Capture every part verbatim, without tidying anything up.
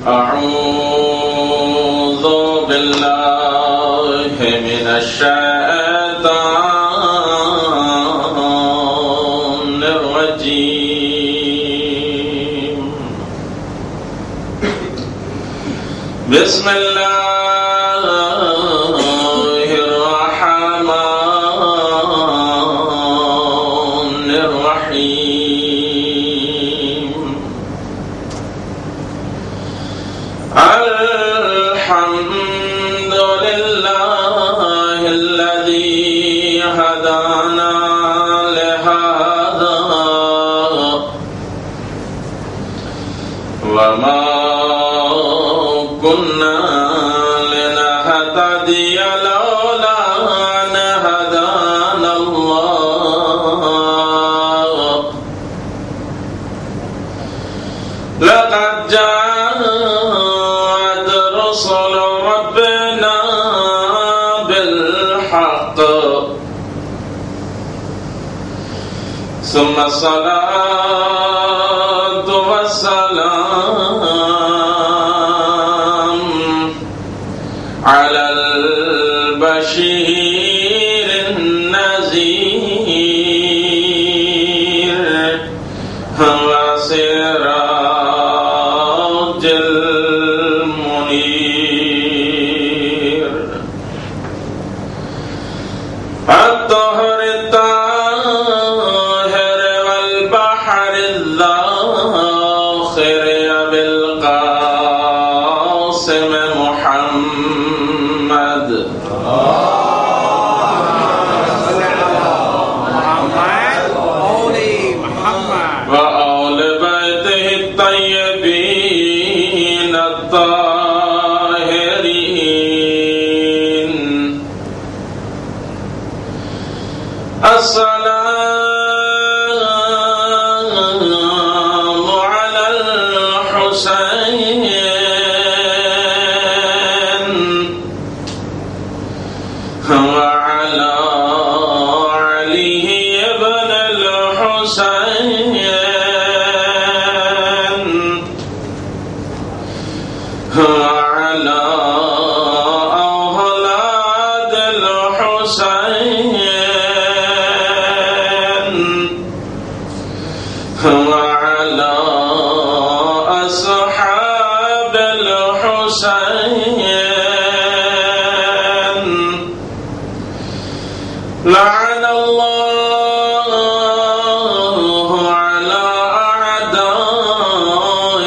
أعوذ بالله من الشيطان الرجيم. بسم الله الرحمن الرحيم. الحمد لله الذي هدانا لهذا وما كنا لنهتدي لولا أن هدانا الله. لقد جاءت رسل ربنا بالحق ثم الصلاة والسلام على البشير النذير وسراج المنير. الطهر الطاهر والبحر الذاخر بالقاسم محمد وآل بيته الطيبين الطاهرين. السلام على الحسين وعلى علي بن الحسين وعلى أولاد الحسين وعلى أصحاب الحسين. لعن الله على أعداء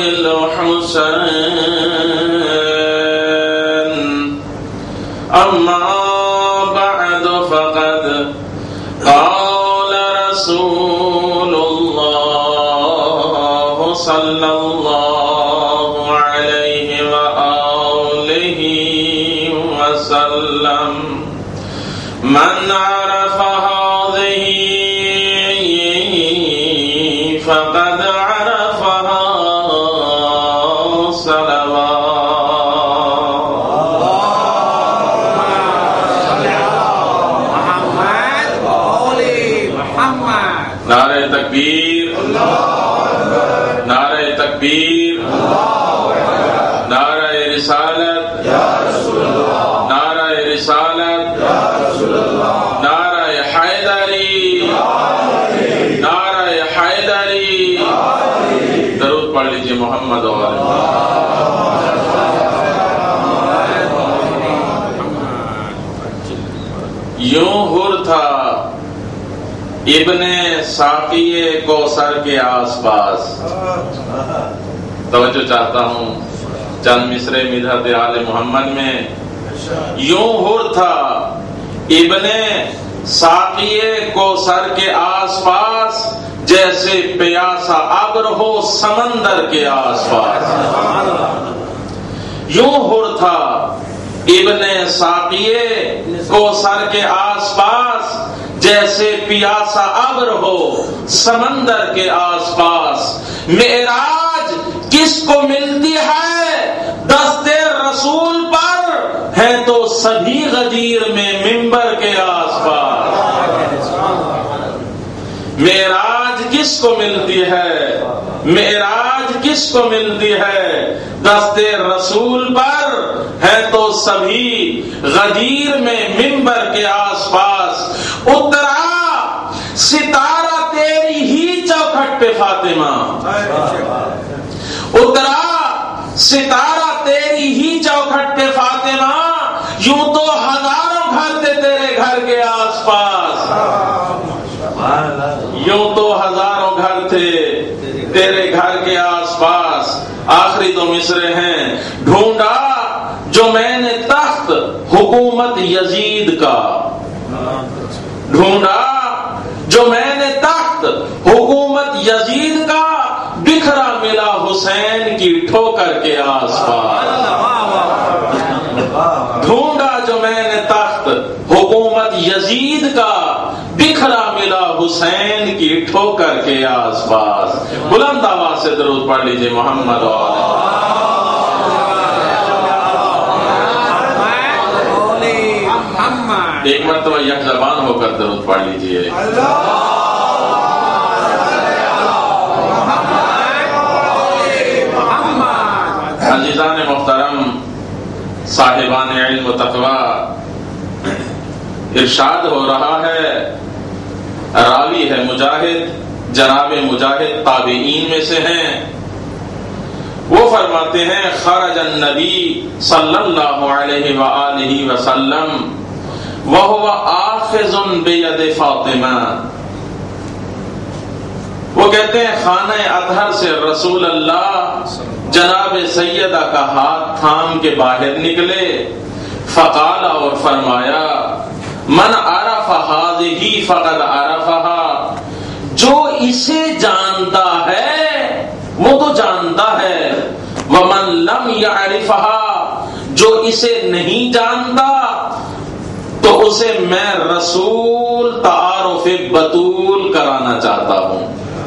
الحسين. أما بعد فقد قال رسول الله صلى الله عليه وآله وسلم: من عرف هذه فقد عرفها صلوات. نعرہ تکبیر، نعرہ تکبیر، نعرہ رسالت، نعرہ رسالت، نعرہ حیدری، نعرہ حیدری. درود پڑھ لیجیے محمد اور یوں ہر تھا ابن ساقی کوثر کے آس پاس. توجہ چاہتا ہوں چند مصرے مدحت آل محمد میں. یوں ہر تھا ابن ساقی کوثر کے آس پاس جیسے پیاسا ابر ہو سمندر کے آس پاس. یوں ہر تھا ابن ساقی کوثر کے آس پاس جیسے پیاسا ابر ہو سمندر کے آس پاس. معراج کس کو ملتی ہے دست رسول پر ہے تو سبھی غدیر میں منبر کے آس پاس. معراج کس کو ملتی ہے معراج کس کو ملتی ہے؟ دستے رسول پر ہے تو سبھی غدیر میں منبر کے آس پاس، اترا ستارہ تیری ہی چوکھٹ پہ فاطمہ، اترا ستارہ تیری ہی چوکھٹ پہ فاطمہ، یوں تو ہزاروں گھر تھے تیرے گھر کے آس پاس، یوں تو ہزاروں گھر تھے تیرے گھر کے آس پاس۔ آخری دو مصرے ہیں، ڈھونڈا جو میں نے تخت حکومت یزید کا، ڈھونڈا جو میں نے تخت حکومت یزید کا، بکھرا ملا حسین کی ٹھوکر کے آس پاس، ڈھونڈا جو میں نے تخت حکومت یزید کا، بکھرا ملا حسین کی ٹھوکر کے آس پاس۔ بلند آواز سے درود پڑھ لیجئے محمد اور ایک مرتبہ یک زبان ہو کر درود پڑھ لیجئے۔ عزیزان محترم، صاحبان علم و تقوی، ارشاد ہو رہا ہے، راوی ہے مجاہد، جناب مجاہد تابعین میں سے ہیں، وہ فرماتے ہیں خرج النبی صلی اللہ علیہ وآلہ وسلم وہو آخذ بید فاطمہ، وہ کہتے ہیں خانہ اطہر سے رسول اللہ جناب سیدہ کا ہاتھ تھام کے باہر نکلے، فقال اور فرمایا من عرف هذه فقد عرفها، جو اسے جانتا ہے وہ تو جانتا ہے، ومن لم يعرفها، جو اسے نہیں جانتا تو اسے میں رسول تعارف بطول کرانا چاہتا ہوں۔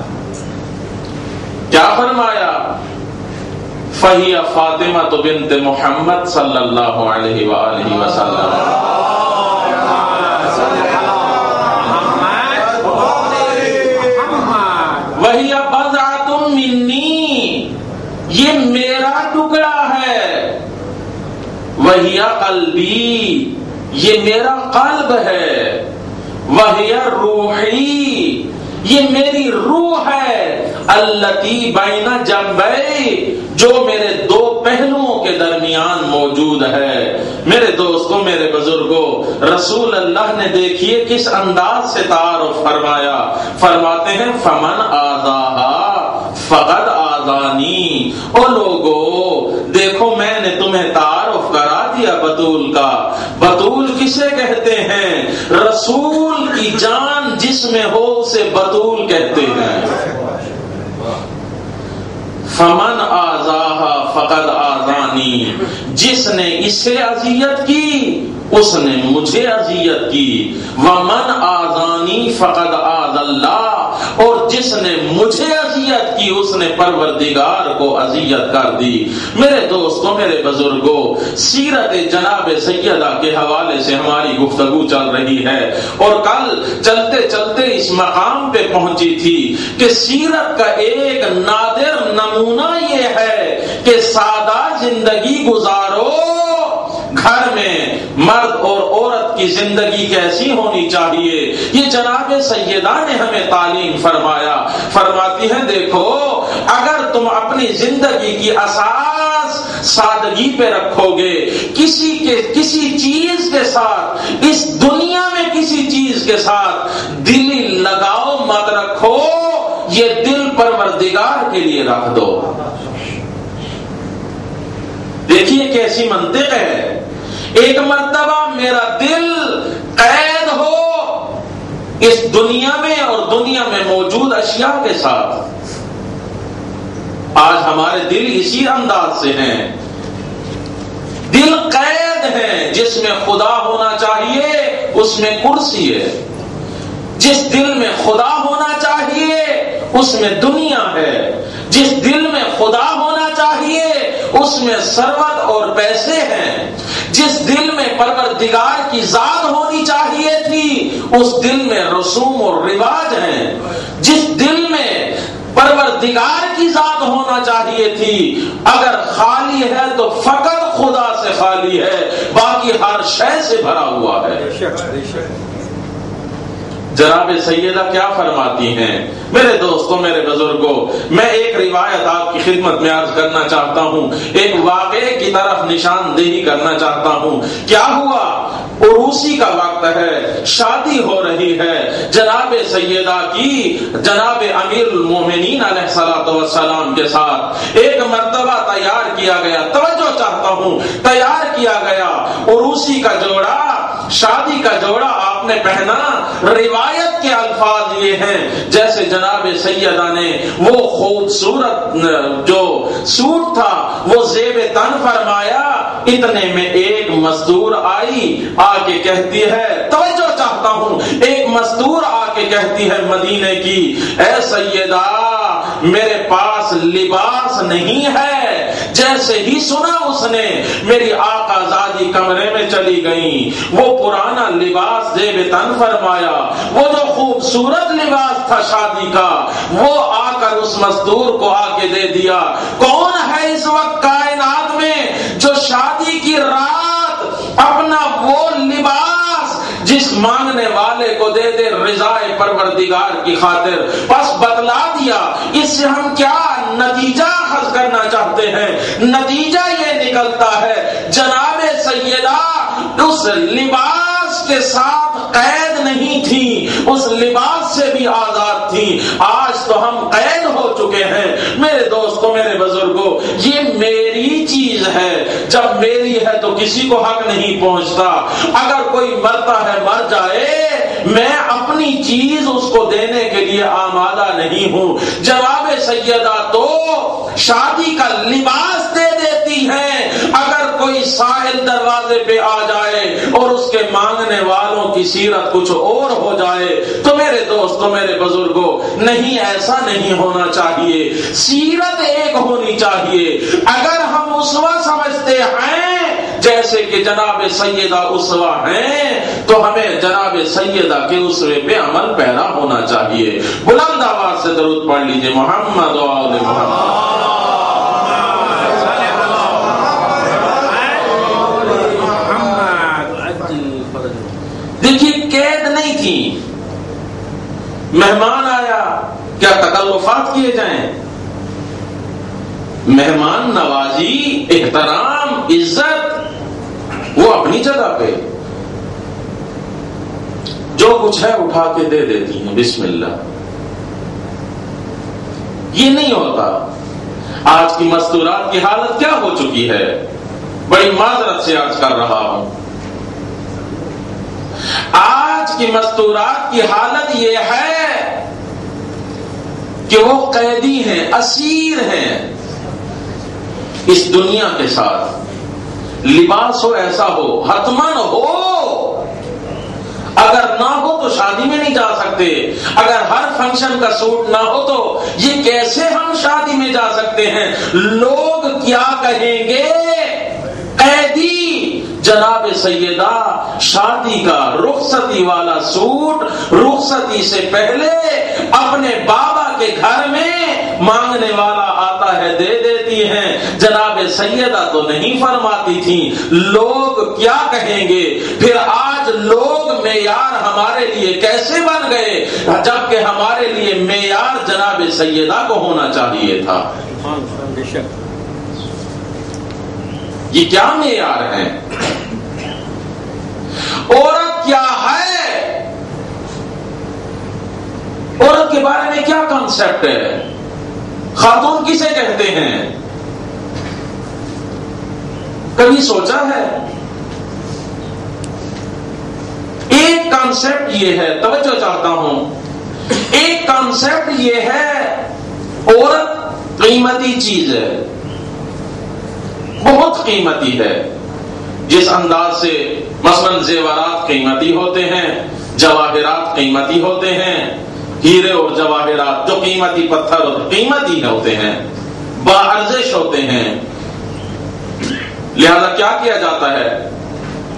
کیا فرمایا؟ فہی فاطمہ بنت محمد صلی اللہ علیہ وآلہ وسلم، وہی بضعۃ منی، یہ میرا ٹکڑا ہے، وہی قلبی، یہ میرا قلب ہے، وہی روحی، یہ میری روح ہے، التی بین جنبی، جو میرے دو پہلوؤں کے درمیان موجود ہے۔ میرے دوستوں، میرے بزرگوں، رسول اللہ نے دیکھیے کس انداز سے تعارف فرمایا، فرماتے ہیں فمن آذاہا فقد آذانی، او لوگو دیکھو میں نے تمہیں تعارف کرا دیا بطول کا۔ بطول کسے کہتے ہیں؟ رسول کی جان جس میں ہو اسے بطول کہتے ہیں۔ فمن آذاہا فقد آذانی، جس نے اسے اذیت کی اس نے مجھے اذیت کی، ومن آذانی فقد آذى اللہ، اور جس نے مجھے اذیت کی اس نے پروردگار کو اذیت کر دی۔ میرے دوستوں، میرے بزرگوں، سیرت جناب سیدہ کے حوالے سے ہماری گفتگو چل رہی ہے، اور کل چلتے چلتے اس مقام پہ پہنچی تھی کہ سیرت کا ایک نادر نمونہ یہ ہے کہ سادہ زندگی گزارو، گھر میں مرد اور عورت کی زندگی کیسی ہونی چاہیے، یہ جناب سیدہ نے ہمیں تعلیم فرمایا۔ فرماتی ہیں دیکھو، اگر تم اپنی زندگی کی اساس سادگی پہ رکھو گے، کسی کے کسی چیز کے ساتھ، اس دنیا میں کسی چیز کے ساتھ دلی لگاؤ مت رکھو، یہ دل پروردگار کے لیے رکھ دو۔ دیکھیے کیسی منطق ہے، ایک مرتبہ میرا دل قید ہو اس دنیا میں اور دنیا میں موجود اشیاء کے ساتھ۔ آج ہمارے دل اسی انداز سے ہیں، دل قید ہے، جس میں خدا ہونا چاہیے اس میں کرسی ہے، جس دل میں خدا ہونا چاہیے اس میں دنیا ہے، جس دل میں خدا ہونا چاہیے اس میں ثروت اور پیسے ہیں، جس دل میں پروردگار کی ذات ہونی چاہیے تھی اس دل میں رسوم اور رواج ہیں، جس دل میں پروردگار کی ذات ہونا چاہیے تھی. اگر خالی ہے تو فقط خدا سے خالی ہے، باقی ہر شے سے بھرا ہوا ہے. جناب سیدہ کیا فرماتی ہیں؟ میرے دوستوں، میرے بزرگوں، میں ایک روایت آپ کی خدمت میں عرض کرنا چاہتا ہوں، ایک واقعے کی طرف نشاندہی کرنا چاہتا ہوں. کیا ہوا؟ عروسی کا وقت ہے، شادی ہو رہی ہے جناب سیدہ کی جناب امیر المومنین علیہ الصلوۃ والسلام کے ساتھ. ایک مرتبہ تیار کیا گیا، توجہ چاہتا ہوں، تیار کیا گیا عروسی کا جوڑا، شادی کا جوڑا آپ نے پہنا. روایت کے الفاظ یہ ہیں جیسے جناب سیدہ نے وہ خوبصورت جو سوٹ تھا وہ زیب تن فرمایا. اتنے میں ایک مزدور آئی، آ کے کہتی ہے، توجہ چاہتا ہوں، ایک مزدور آ کے کہتی ہے مدینے کی، اے سیدہ میرے پاس لباس نہیں ہے. جیسے ہی سنا اس نے میری آقا زادی کمرے میں چلی گئی، وہ پرانا لباس زیب تن فرمایا، وہ جو خوبصورت لباس تھا شادی کا، وہ آ کر اس مزدور کو آ کے دے دیا. کون ہے اس وقت کائنات میں جو شادی کی رات اپنا وہ لباس جس مانگنے والے کو دے دے رضائے پروردگار کی خاطر؟ بس بتلا دیا. اس سے ہم کیا نتیجہ اخذ کرنا چاہتے ہیں؟ نتیجہ یہ نکلتا ہے جناب سیدہ اس لباس کے ساتھ قید نہیں تھی، اس لباس سے بھی آزاد تھی. آج تو ہم قید ہو چکے ہیں. میرے دوستوں، میرے بزرگوں، یہ میری چیز ہے، جب میری ہے تو کسی کو حق نہیں پہنچتا. اگر کوئی مرتا ہے مر جائے، میں اپنی چیز اس کو دینے کے لیے آمادہ نہیں ہوں. جناب سیدہ تو شادی کا لباس دے دیتی ہیں. اگر کوئی سائل دروازے پہ آ جائے اور اس کے مانگنے والوں کی سیرت کچھ اور ہو جائے تو میرے دوستوں، میرے بزرگوں، نہیں، ایسا نہیں ہونا چاہیے. سیرت ایک ہونی چاہیے. اگر ہم اسوہ سمجھتے ہیں جیسے کہ جناب سیدہ اسوہ ہیں تو ہمیں جناب سیدہ کے اسوے پہ عمل پیرا ہونا چاہیے. بلند آواز سے درود پڑھ لیجئے، محمد و آل محمد. دیکھیے، قید نہیں تھی. مہمان آیا، کیا تکلفات کیے جائیں؟ مہمان نوازی، احترام، عزت وہ اپنی جگہ پہ. جو کچھ ہے اٹھا کے دے دیتی ہیں، بسم اللہ. یہ نہیں ہوتا. آج کی مستورات کی حالت کیا ہو چکی ہے؟ بڑی معذرت سے عرض کر رہا ہوں، آج کی مستورات کی حالت یہ ہے کہ وہ قیدی ہیں، اسیر ہیں اس دنیا کے ساتھ. لباس ہو ایسا ہو، حتمن ہو. اگر نہ ہو تو شادی میں نہیں جا سکتے. اگر ہر فنکشن کا سوٹ نہ ہو تو یہ کیسے ہم شادی میں جا سکتے ہیں؟ لوگ کیا کہیں گے؟ قیدی جناب سیدہ شادی کا رخصتی والا سوٹ رخصتی سے پہلے اپنے بابا کے گھر میں مانگنے والا آتا ہے دے دیتی ہیں. جناب سیدہ تو نہیں فرماتی تھی. لوگ کیا کہیں گے؟ پھر آج لوگ معیار ہمارے لیے کیسے بن گئے جبکہ ہمارے لیے معیار جناب سیدہ کو ہونا چاہیے تھا. یہ کیا معیار ہے؟ عورت کیا ہے؟ عورت کے بارے میں کیا کانسیپٹ ہے؟ خاتون کسے کہتے ہیں؟ کبھی سوچا ہے؟ ایک کانسیپٹ یہ ہے، توجہ چاہتا ہوں، ایک کانسیپٹ یہ ہے عورت قیمتی چیز ہے، بہت قیمتی ہے. جس انداز سے مثلاً زیورات قیمتی ہوتے ہیں، جواہرات قیمتی ہوتے ہیں، ہیرے اور جواہرات جو قیمتی پتھر قیمتی ہوتے ہیں، باارزش ہوتے ہیں. لہذا کیا کیا جاتا ہے؟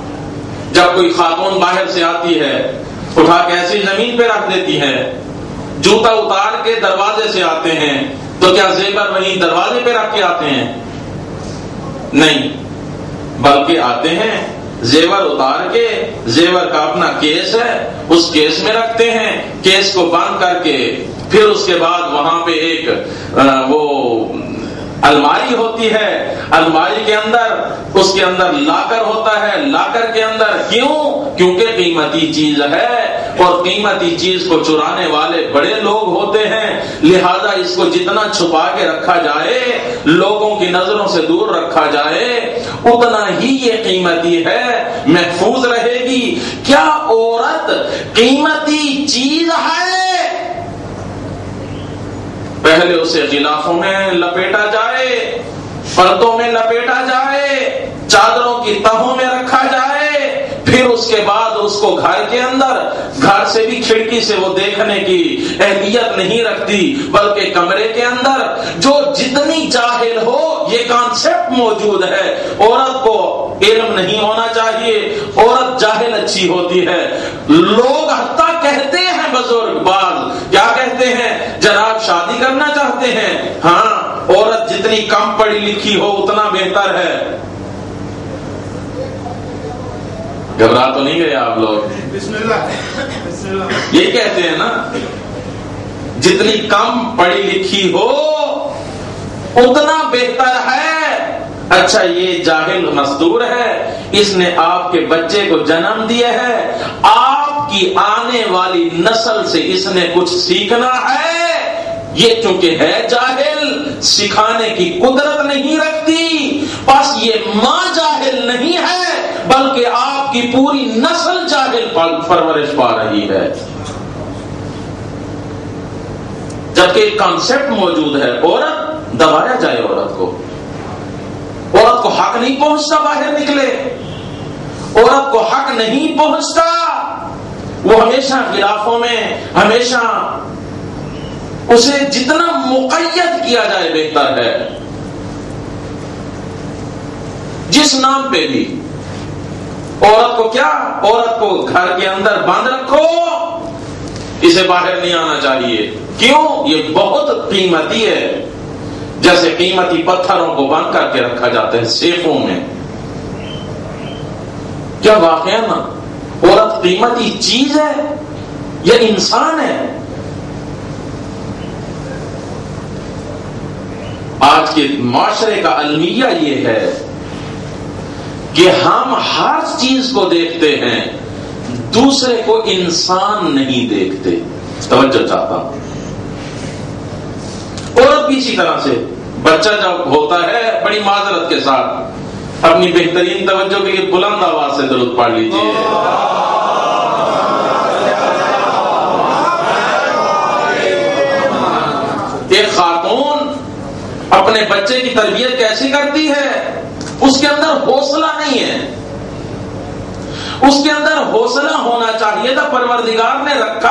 جب کوئی خاتون باہر سے آتی ہے اٹھا کے ایسی زمین پہ رکھ دیتی ہے جوتا اتار کے دروازے سے آتے ہیں تو کیا زیور وہیں دروازے پہ رکھ کے آتے ہیں؟ نہیں، بلکہ آتے ہیں زیور اتار کے، زیور کا اپنا کیس ہے، اس کیس میں رکھتے ہیں، کیس کو بند کر کے پھر اس کے بعد وہاں پہ ایک وہ الماری ہوتی ہے، الماری کے اندر اس کے اندر لاکر ہوتا ہے، لاکر کے اندر کیوں؟ کیونکہ قیمتی چیز ہے اور قیمتی چیز کو چرانے والے بڑے لوگ ہوتے ہیں، لہذا اس کو جتنا چھپا کے رکھا جائے، لوگوں کی نظروں سے دور رکھا جائے، اتنا ہی یہ قیمتی ہے، محفوظ رہے گی۔ کیا عورت قیمتی چیز ہے؟ پہلے اسے غلافوں میں لپیٹا جائے، پردوں میں لپیٹا جائے، چادروں کی تہوں میں رکھا جائے، پھر اس کے بعد اس کو گھر کے اندر، گھر سے بھی کھڑکی سے وہ دیکھنے کی اہلیت نہیں رکھتی، بلکہ کمرے کے اندر جو جتنی جاہل ہو، یہ کانسیپٹ موجود ہے، عورت کو علم نہیں ہونا چاہیے، عورت جاہل اچھی ہوتی ہے۔ لوگ حتیٰ کہتے ہیں، بزرگ بعض کیا کہتے ہیں، جناب شادی کرنا چاہتے ہیں، ہاں عورت جتنی کم پڑھی لکھی ہو اتنا بہتر ہے۔ گھبرا تو نہیں گئے آپ لوگ؟ بسم اللہ یہی کہتے ہیں نا، جتنی کم پڑھی لکھی ہو اتنا بہتر ہے۔ اچھا یہ جاہل مزدور ہے، اس نے آپ کے بچے کو جنم دیا ہے، آپ کی آنے والی نسل سے اس نے کچھ سیکھنا ہے، یہ چونکہ ہے جاہل، سکھانے کی قدرت نہیں رکھتی، بس یہ ماں جاہل نہیں ہے بلکہ آپ کی پوری نسل جاہل پرورش پا رہی ہے۔ جبکہ ایک کانسیپٹ موجود ہے، عورت دبایا جائے، عورت کو عورت کو حق نہیں پہنچتا باہر نکلے، عورت کو حق نہیں پہنچتا، وہ ہمیشہ غلافوں میں، ہمیشہ اسے جتنا مقید کیا جائے بہتر ہے، جس نام پہ بھی۔ عورت کو کیا؟ عورت کو گھر کے اندر بند رکھو، اسے باہر نہیں آنا چاہیے، کیوں؟ یہ بہت قیمتی ہے، جیسے قیمتی پتھروں کو بند کر کے رکھا جاتا ہے سیفوں میں۔ کیا واقعہ نا عورت قیمتی چیز ہے یا انسان ہے؟ آج کے معاشرے کا المیہ یہ ہے کہ ہم ہر چیز کو دیکھتے ہیں، دوسرے کو انسان نہیں دیکھتے۔ توجہ چاہتا ہوں، عورت بھی اسی طرح سے، بچہ جب ہوتا ہے بڑی معذرت کے ساتھ اپنی بہترین توجہ کے لیے بلند آواز سے درود پڑھ لیجیے۔ ایک خاتون اپنے بچے کی تربیت کیسی کرتی ہے؟ اس کے اندر حوصلہ نہیں ہے، اس کے اندر حوصلہ ہونا چاہیے تھا، پروردگار نے رکھا،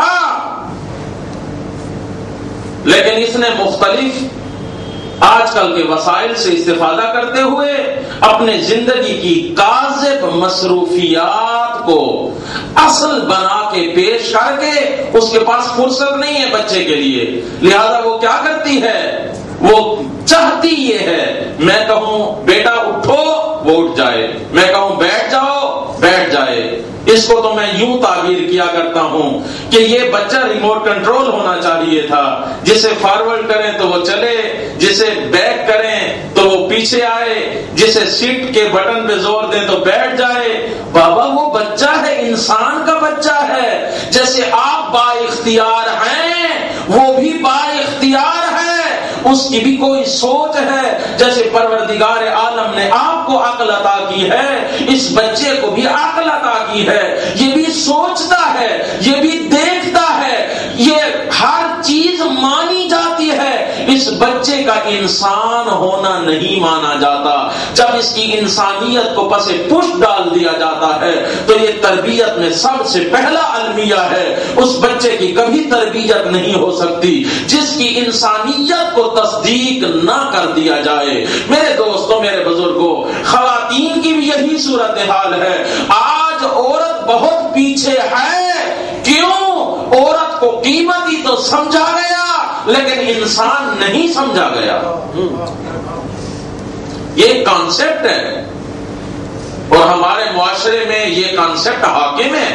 لیکن اس نے مختلف آج کل کے وسائل سے استفادہ کرتے ہوئے اپنے زندگی کی کاذب مصروفیات کو اصل بنا کے پیش کر کے اس کے پاس فرصت نہیں ہے بچے کے لیے، لہذا وہ کیا کرتی ہے، وہ چاہتی یہ ہے میں کہوں بیٹا اٹھو وہ اٹھ جائے، میں کہوں بیٹھ جاؤ بیٹھ جائے۔ اس کو تو میں یوں تعبیر کیا کرتا ہوں کہ یہ بچہ ریموٹ کنٹرول ہونا چاہیے تھا، جسے فارورڈ کریں تو وہ چلے، جسے بیک کریں تو وہ پیچھے آئے، جسے سیٹ کے بٹن پہ زور دیں تو بیٹھ جائے۔ بابا وہ بچہ ہے، انسان کا بچہ ہے، جیسے آپ با اختیار ہیں وہ بھی با اختیار ہے، اس کی بھی کوئی سوچ ہے، جیسے پروردگار عالم نے آپ کو عقل عطا کی ہے، اس بچے کو بھی عقل عطا کی ہے، یہ بھی سوچتا ہے، یہ بھی دیکھتا ہے، یہ ہر چیز مانی جاتی ہے، اس بچے کا انسان ہونا نہیں مانا جاتا۔ جب اس کی انسانیت کو پس پشت ڈال دیا جاتا ہے تو یہ تربیت میں سب سے پہلا المیہ ہے، اس بچے کی کبھی تربیت نہیں ہو سکتی جس کی انسانیت کو تصدیق نہ کر دیا جائے۔ میرے دوستوں، میرے بزرگوں، خواتین کی بھی یہی صورتحال ہے۔ آج عورت بہت پیچھے ہے، کیوں؟ عورت کو قیمتی تو سمجھا گیا لیکن انسان نہیں سمجھا گیا. یہ کانسیپٹ ہے اور ہمارے معاشرے میں یہ کانسیپٹ حاکم ہے.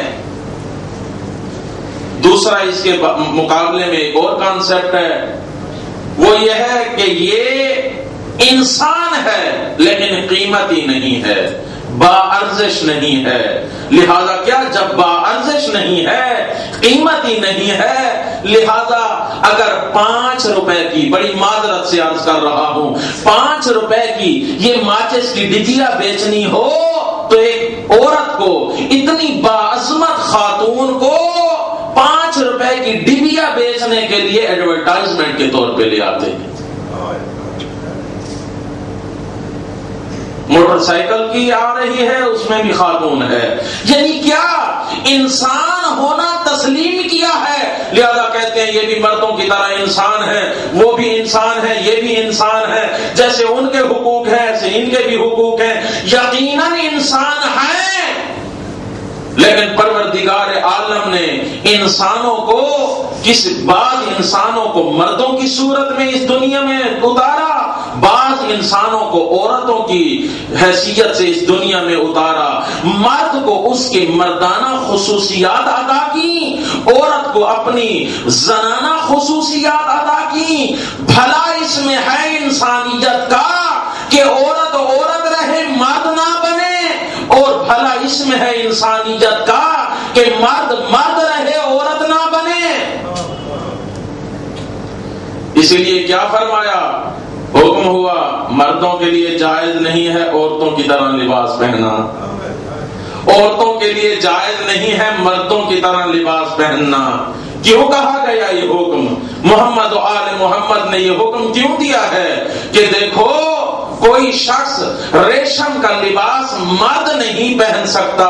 دوسرا اس کے مقابلے میں ایک اور کانسیپٹ ہے، وہ یہ ہے کہ یہ انسان ہے لیکن قیمتی نہیں ہے، با ارزش نہیں ہے. لہذا کیا جب با ارزش نہیں ہے، قیمتی نہیں ہے، لہذا اگر پانچ روپے کی، بڑی معذرت سے عرض کر رہا ہوں، پانچ روپے کی یہ ماچس کی ڈبیا بیچنی ہو تو ایک عورت کو، اتنی باعظمت خاتون کو پانچ روپے کی ڈبیا بیچنے کے لیے ایڈورٹائزمنٹ کے طور پہ لے آتے ہیں. موٹر سائیکل کی آ رہی ہے، اس میں بھی خاتون ہے. یعنی کیا انسان ہونا تسلیم کیا ہے، لہذا کہتے ہیں یہ بھی مردوں کی طرح انسان ہے، وہ بھی انسان ہے، یہ بھی انسان ہے، جیسے ان کے حقوق ہیں ایسے ان کے بھی حقوق ہیں. یقیناً انسان ہے، لیکن پروردگار عالم نے انسانوں کو، کس بعض انسانوں کو مردوں کی صورت میں اس دنیا میں اتارا، بعض انسانوں کو عورتوں کی حیثیت سے اس دنیا میں اتارا. مرد کو اس کی مردانہ خصوصیات عطا کی، عورت کو اپنی زنانہ خصوصیات عطا کی. بھلا اس میں ہے انسانیت کا کہ عورت عورت رہے مرد نہ بنے، اور بھلا اس میں ہے انسانیت کا کہ مرد مرد رہے عورت نہ بنے. اس لیے کیا فرمایا؟ حکم ہوا مردوں کے لیے جائز نہیں ہے عورتوں کی طرح لباس پہننا، عورتوں کے لیے جائز نہیں ہے مردوں کی طرح لباس پہننا. کیوں کہا گیا یہ حکم؟ محمد و آل محمد نے یہ حکم کیوں دیا ہے کہ دیکھو کوئی شخص ریشم کا لباس مرد نہیں پہن سکتا.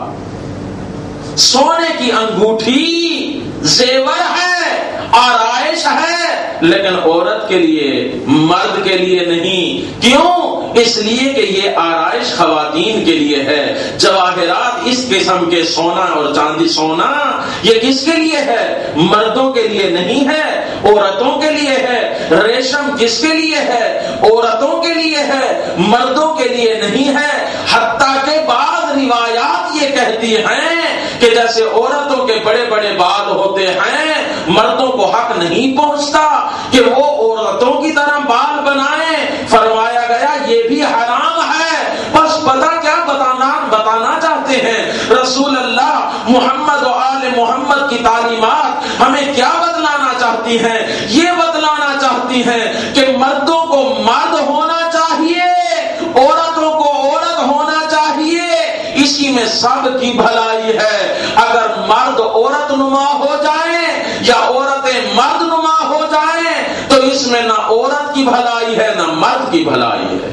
سونے کی انگوٹھی زیور ہے، آرائش ہے، لیکن عورت کے لیے، مرد کے لیے نہیں. کیوں؟ اس لیے کہ یہ آرائش خواتین کے لیے ہے. جواہرات اس قسم کے سونا اور چاندی سونا یہ کس کے لیے ہے؟ مردوں کے لیے نہیں ہے، عورتوں کے لیے ہے. ریشم کس کے لیے ہے؟ عورتوں کے لیے ہے، مردوں کے لیے نہیں ہے. حتیٰ کہ بعض روایات یہ کہتی ہیں کہ جیسے عورتوں کے بڑے بڑے بال ہوتے ہیں، مردوں کو حق نہیں پہنچتا کہ وہ عورتوں کی طرح بال بنائیں. فرمایا گیا یہ بھی حرام ہے. بس پتہ کیا بتانا بتانا چاہتے ہیں رسول اللہ محمد و آل محمد کی تعلیمات ہمیں کیا بتلانا چاہتی ہیں؟ یہ بتلانا چاہتی ہیں کہ مردوں کو مرد ہونا چاہیے، عورتوں کو عورت ہونا چاہیے. اسی میں سب کی بھلائی ہے. اگر مرد عورت نما ہو جائیں یا عورتیں مرد نما ہو جائیں تو اس میں نہ عورت کی بھلائی ہے نہ مرد کی بھلائی ہے.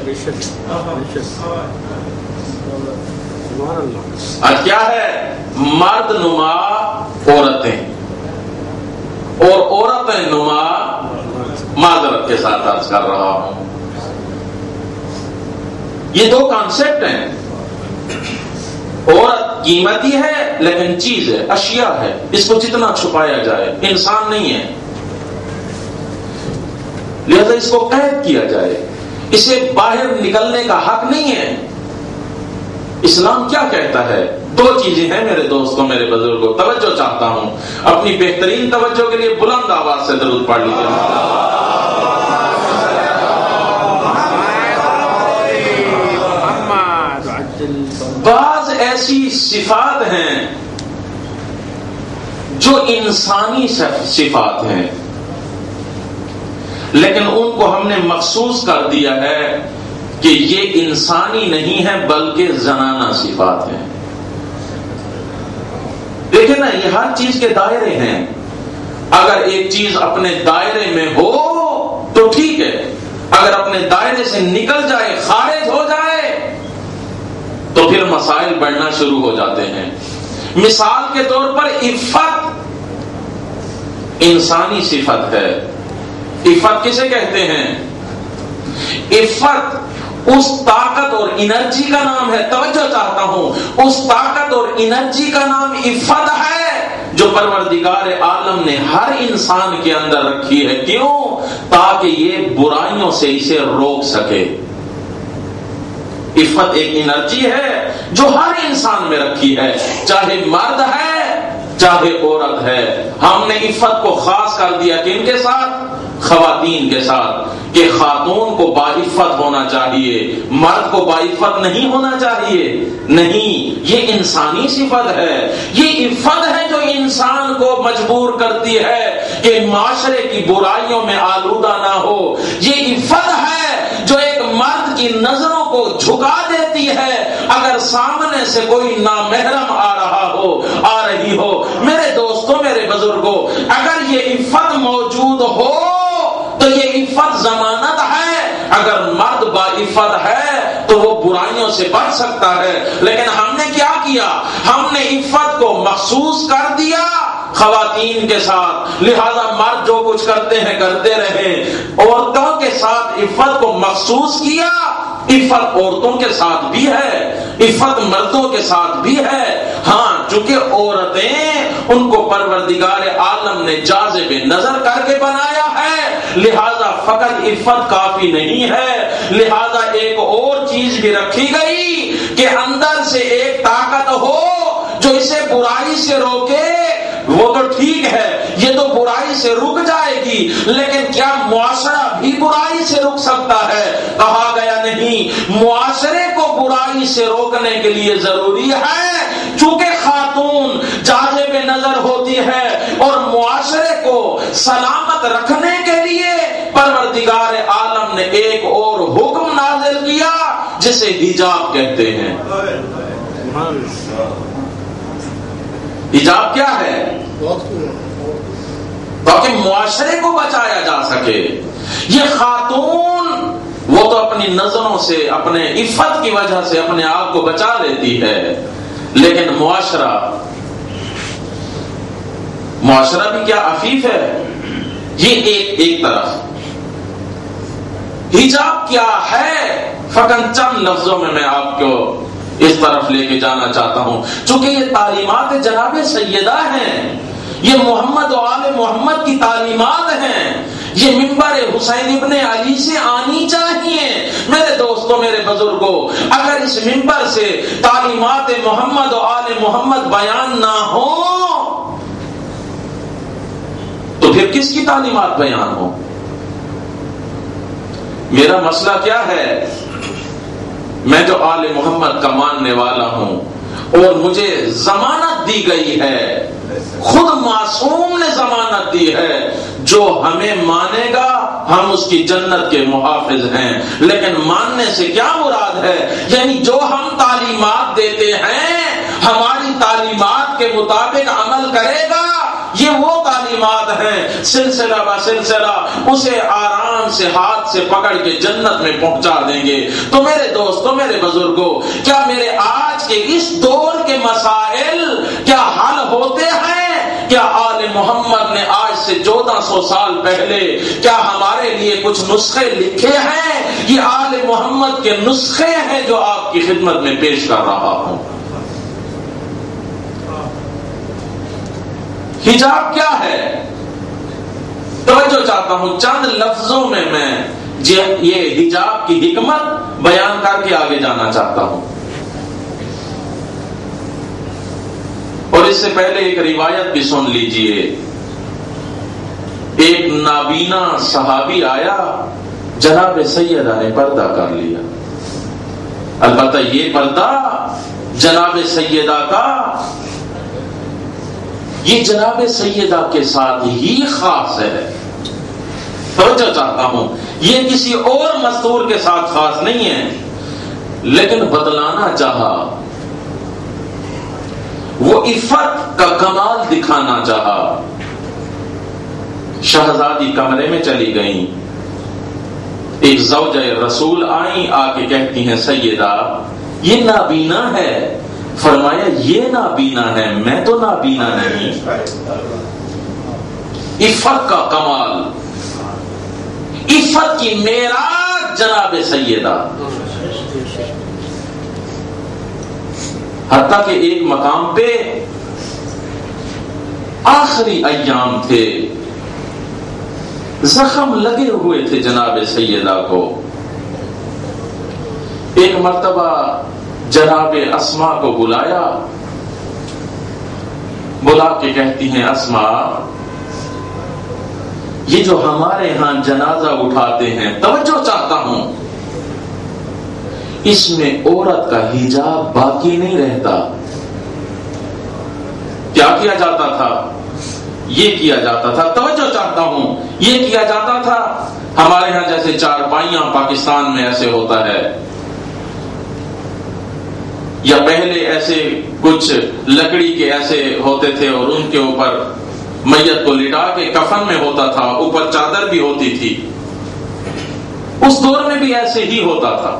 آج کیا ہے؟ مرد نما عورتیں اور عورتیں نما، معذرت کے ساتھ عرض کر رہا ہوں، یہ دو کانسیپٹ ہیں. عورت قیمتی ہے لیکن چیز ہے، اشیاء ہے، اس کو جتنا چھپایا جائے، انسان نہیں ہے، لہذا اس کو قید کیا جائے، اسے باہر نکلنے کا حق نہیں ہے. اسلام کیا کہتا ہے؟ دو چیزیں ہیں میرے دوستوں، میرے بزرگوں، توجہ چاہتا ہوں. اپنی بہترین توجہ کے لیے بلند آواز سے درود پڑھ لیجیے. بعض ایسی صفات ہیں جو انسانی صفات ہیں، لیکن ان کو ہم نے مخصوص کر دیا ہے کہ یہ انسانی نہیں ہے بلکہ زنانہ صفات ہیں. دیکھیں نا، یہ ہر چیز کے دائرے ہیں. اگر ایک چیز اپنے دائرے میں ہو تو ٹھیک ہے، اگر اپنے دائرے سے نکل جائے، خارج ہو جائے تو پھر مسائل بڑھنا شروع ہو جاتے ہیں. مثال کے طور پر عفت انسانی صفت ہے. عفت کسے کہتے ہیں؟ عفت اس طاقت اور انرجی کا نام ہے. توجہ چاہتا ہوں، اس طاقت اور انرجی کا نام عفت ہے جو پروردگار عالم نے ہر انسان کے اندر رکھی ہے. کیوں؟ تاکہ یہ برائیوں سے اسے روک سکے. عفت ایک انرجی ہے جو ہر انسان میں رکھی ہے، چاہے مرد ہے چاہے عورت ہے. ہم نے عفت کو خاص کر دیا کن کے ساتھ؟ خواتین کے ساتھ، کہ خاتون کو باعفت ہونا چاہیے، مرد کو باعفت نہیں ہونا چاہیے. نہیں، یہ انسانی صفت ہے. یہ عفت ہے جو انسان کو مجبور کرتی ہے کہ معاشرے کی برائیوں میں آلودہ نہ ہو. یہ عفت ہے جو ایک مرد کی نظروں کو جھکا دیتی ہے اگر سامنے سے کوئی نامحرم آ رہا ہو آ رہی ہو. میرے دوستوں، میرے بزرگوں، اگر یہ عفت موجود ہو تو یہ عفت ضمانت ہے. اگر مرد باعفت ہے تو وہ برائیوں سے بچ سکتا ہے. لیکن ہم نے کیا کیا؟ ہم نے عفت کو مخصوص کر دیا خواتین کے ساتھ، لہذا مرد جو کچھ کرتے ہیں کرتے رہے. عورتوں کے ساتھ عفت کو مخصوص کیا. عفت عورتوں کے ساتھ بھی ہے، عفت مردوں کے ساتھ بھی ہے. ہاں، چونکہ عورتیں ان کو پروردگار عالم نے جاذب نظر کر کے بنایا ہے، لہذا فقط عفت کافی نہیں ہے. لہذا ایک اور چیز بھی رکھی گئی کہ اندر سے ایک طاقت ہو جو اسے برائی سے روکے. وہ تو ٹھیک ہے، یہ تو برائی سے رک جائے گی، لیکن کیا معاشرہ بھی برائی سے رک سکتا ہے؟ کہا گیا نہیں. معاشرے کو برائی سے روکنے کے لیے ضروری ہے، چونکہ خاتون جاذب نظر ہوتی ہے، اور معاشرے کو سلامت رکھنے کے لیے پروردگار عالم نے ایک اور حکم نازل کیا جسے حجاب کہتے ہیں. حجاب کیا ہے؟ تاکہ معاشرے کو بچایا جا سکے. یہ خاتون وہ تو اپنی نظروں سے، اپنے عفت کی وجہ سے اپنے آپ کو بچا لیتی ہے، لیکن معاشرہ معاشرہ بھی کیا عفیف ہے. یہ ایک ایک طرف. حجاب کیا ہے؟ فقط چند لفظوں میں میں آپ کو اس طرف لے کے جانا چاہتا ہوں. چونکہ یہ تعلیمات جناب سیدہ ہیں، یہ محمد و آل محمد کی تعلیمات ہیں، یہ منبر حسین ابن علی سے آنی چاہیے. میرے دوستوں، میرے بزرگوں، اگر اس منبر سے تعلیمات محمد و آل محمد بیان نہ ہو تو پھر کس کی تعلیمات بیان ہو؟ میرا مسئلہ کیا ہے؟ میں جو آل محمد کا ماننے والا ہوں اور مجھے ضمانت دی گئی ہے، خود معصوم نے ضمانت دی ہے، جو ہمیں مانے گا ہم اس کی جنت کے محافظ ہیں. لیکن ماننے سے کیا مراد ہے؟ یعنی جو ہم تعلیمات دیتے ہیں ہماری تعلیمات کے مطابق عمل کرے گا، یہ وہ تعلیمات ہیں سلسلہ بہ سلسلہ اسے آرام سے ہاتھ سے پکڑ کے جنت میں پہنچا دیں گے. تو میرے دوستوں، میرے بزرگوں، کیا میرے آج کے اس دور کے مسائل کیا حل ہوتے ہیں؟ کیا آل محمد نے آج سے چودہ سو سال پہلے کیا ہمارے لیے کچھ نسخے لکھے ہیں؟ یہ آل محمد کے نسخے ہیں جو آپ کی خدمت میں پیش کر رہا ہوں. حجاب کیا ہے؟ توجہ چاہتا ہوں، چند لفظوں میں میں یہ حجاب کی حکمت بیان کر کے آگے جانا چاہتا ہوں. اور اس سے پہلے ایک روایت بھی سن لیجئے. ایک نابینا صحابی آیا، جناب سیدہ نے پردہ کر لیا. البتہ یہ پردہ جناب سیدہ کا، یہ جناب سیدہ کے ساتھ ہی خاص ہے. توجہ چاہتا ہوں، یہ کسی اور مستور کے ساتھ خاص نہیں ہے، لیکن بدلانا چاہا، وہ عفت کا کمال دکھانا چاہا. شہزادی کمرے میں چلی گئیں. ایک زوجہ رسول آئیں، آ کے کہتی ہیں سیدہ یہ نابینا ہے. فرمایا یہ نابینا ہے، میں تو نابینا نہیں. عفت کا کمال، عفت کی معراج جناب سیدہ. حتیٰ کہ ایک مقام پہ آخری ایام تھے، زخم لگے ہوئے تھے جناب سیدہ کو. ایک مرتبہ جناب اسماء کو بلایا، بلا کے کہتی ہیں اسماء یہ جو ہمارے ہاں جنازہ اٹھاتے ہیں، توجہ چاہتا ہوں، اس میں عورت کا حجاب باقی نہیں رہتا. کیا کیا جاتا تھا؟ یہ کیا جاتا تھا، توجہ چاہتا ہوں، یہ کیا جاتا تھا ہمارے ہاں جیسے چارپائیاں پاکستان میں ایسے ہوتا ہے، یا پہلے ایسے کچھ لکڑی کے ایسے ہوتے تھے اور ان کے اوپر میت کو لٹا کے کفن میں ہوتا تھا، اوپر چادر بھی ہوتی تھی. اس دور میں بھی ایسے ہی ہوتا تھا.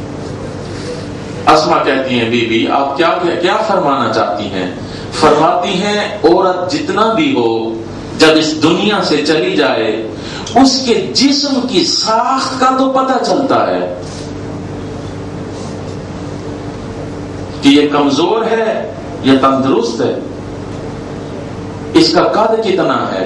اسماء کہتی ہیں بی بی آپ کیا کیا فرمانا چاہتی ہیں؟ فرماتی ہیں عورت جتنا بھی ہو جب اس دنیا سے چلی جائے اس کے جسم کی ساخت کا تو پتہ چلتا ہے کہ یہ کمزور ہے یا تندرست ہے، اس کا قد کتنا ہے.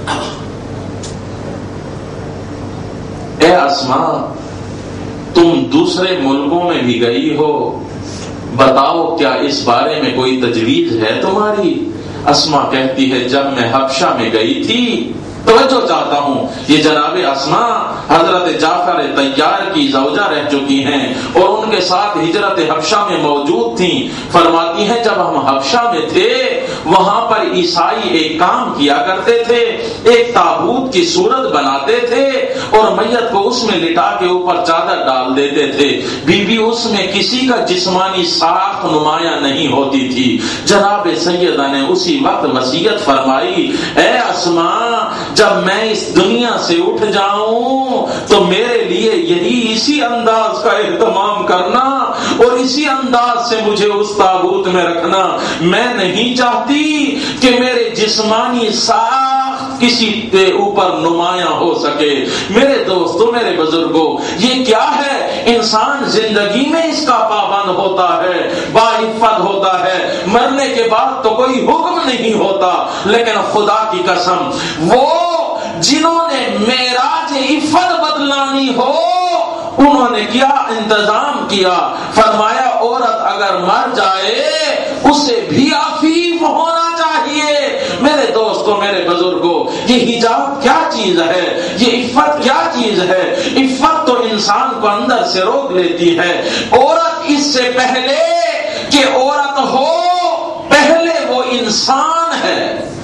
اے اسماء تم دوسرے ملکوں میں بھی گئی ہو، بتاؤ کیا اس بارے میں کوئی تجویز ہے تمہاری؟ اسماء کہتی ہے جب میں حبشہ میں گئی تھی، توجہ چاہتا ہوں یہ جناب اسماء حضرت جعفر طیار کی زوجہ رہ چکی ہیں اور ان کے ساتھ ہجرت حبشہ میں موجود تھیں. فرماتی ہیں جب ہم حبشہ میں تھے وہاں پر عیسائی ایک کام کیا کرتے تھے، ایک تابوت کی صورت بناتے تھے اور میت کو اس میں لٹا کے اوپر چادر ڈال دیتے تھے. بی بی اس میں کسی کا جسمانی ساخت نمایاں نہیں ہوتی تھی. جناب سیدہ نے اسی وقت وصیت فرمائی اے اسماء جب میں اس دنیا سے اٹھ جاؤں تو میرے لیے یہی اسی انداز کا اہتمام کرنا اور اسی انداز سے مجھے اس تابوت میں رکھنا. میں نہیں چاہتی کہ میرے جسمانی ساخت کسی کے اوپر نمایاں ہو سکے. میرے دوستوں میرے بزرگوں یہ کیا ہے؟ انسان زندگی میں اس کا پابند ہوتا ہے، باعفت ہوتا ہے، مرنے کے بعد تو کوئی حکم نہیں ہوتا. لیکن خدا کی قسم وہ جنہوں نے معراج عفت بدلانی ہو انہوں نے کیا انتظام کیا؟ فرمایا عورت اگر مر جائے اسے بھی عفیف ہونا چاہیے. میرے دوستوں میرے بزرگوں یہ حجاب کیا چیز ہے؟ یہ عفت کیا چیز ہے؟ عفت تو انسان کو اندر سے روک لیتی ہے. عورت اس سے پہلے کہ عورت ہو پہلے وہ انسان ہے،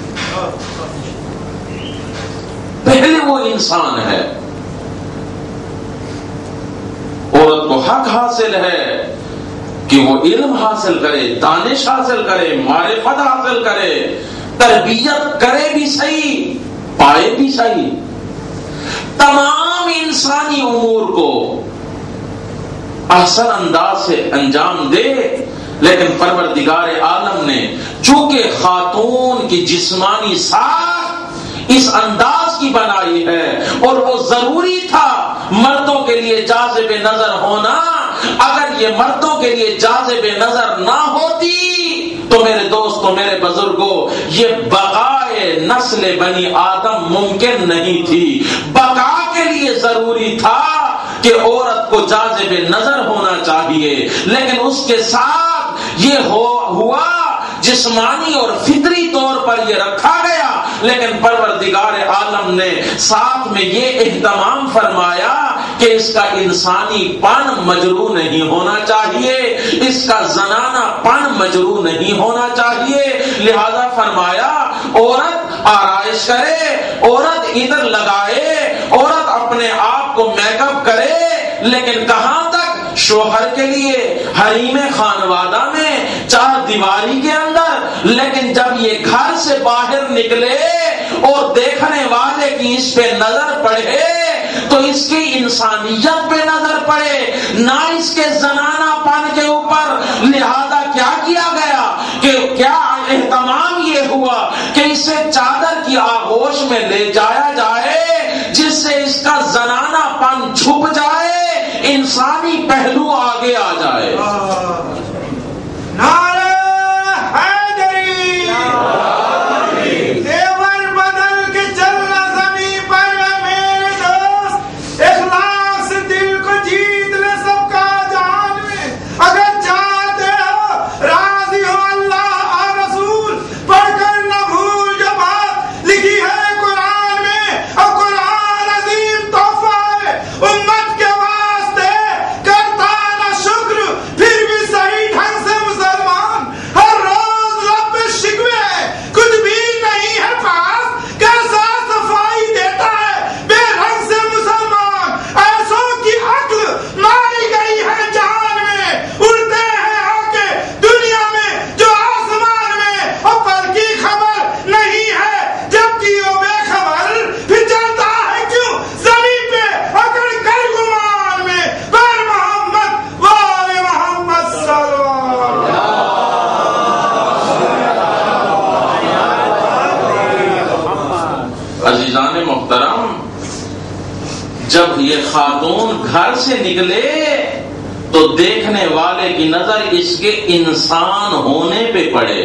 پہلے وہ انسان ہے. عورت کو حق حاصل ہے کہ وہ علم حاصل کرے، دانش حاصل کرے، معرفت حاصل کرے، تربیت کرے بھی صحیح، پائے بھی صحیح. تمام انسانی امور کو احسن انداز سے انجام دے. لیکن پروردگار عالم نے چونکہ خاتون کی جسمانی ساخت اس انداز کی بنائی ہے اور وہ ضروری تھا مردوں کے لیے جاذب نظر ہونا. اگر یہ مردوں کے لیے جاذب نظر نہ ہوتی تو میرے دوستوں میرے بزرگوں یہ بقائے نسل بنی آدم ممکن نہیں تھی. بقا کے لیے ضروری تھا کہ عورت کو جاذب نظر ہونا چاہیے، لیکن اس کے ساتھ یہ ہوا جسمانی اور فطری طور پر یہ رکھا گیا. لیکن پروردگار عالم نے ساتھ میں یہ اہتمام فرمایا کہ اس کا انسانی پن مجروح نہیں ہونا چاہیے، اس کا زنانہ پن مجروح نہیں ہونا چاہیے. لہذا فرمایا عورت آرائش کرے، عورت عطر لگائے، عورت اپنے آپ کو میک اپ کرے، لیکن کہاں تک؟ شوہر کے لیے حریم خانوادہ میں چار دیواری کے اندر. لیکن جب یہ گھر سے باہر نکلے اور دیکھنے والے کی اس پہ نظر پڑے تو اس کی انسانیت پہ نظر پڑے، نہ اس کے زنانہ پن کے اوپر. لہذا کیا کیا گیا کہ کیا اہتمام یہ ہوا کہ اسے چادر کی آغوش میں لے جایا جائے جس سے اس کا زنانہ پن چھپ جائے، انسانی پہلو آگے آ جائے. نعرہ حیدری، خاتون گھر سے نکلے تو دیکھنے والے کی نظر اس کے انسان ہونے پہ پڑے،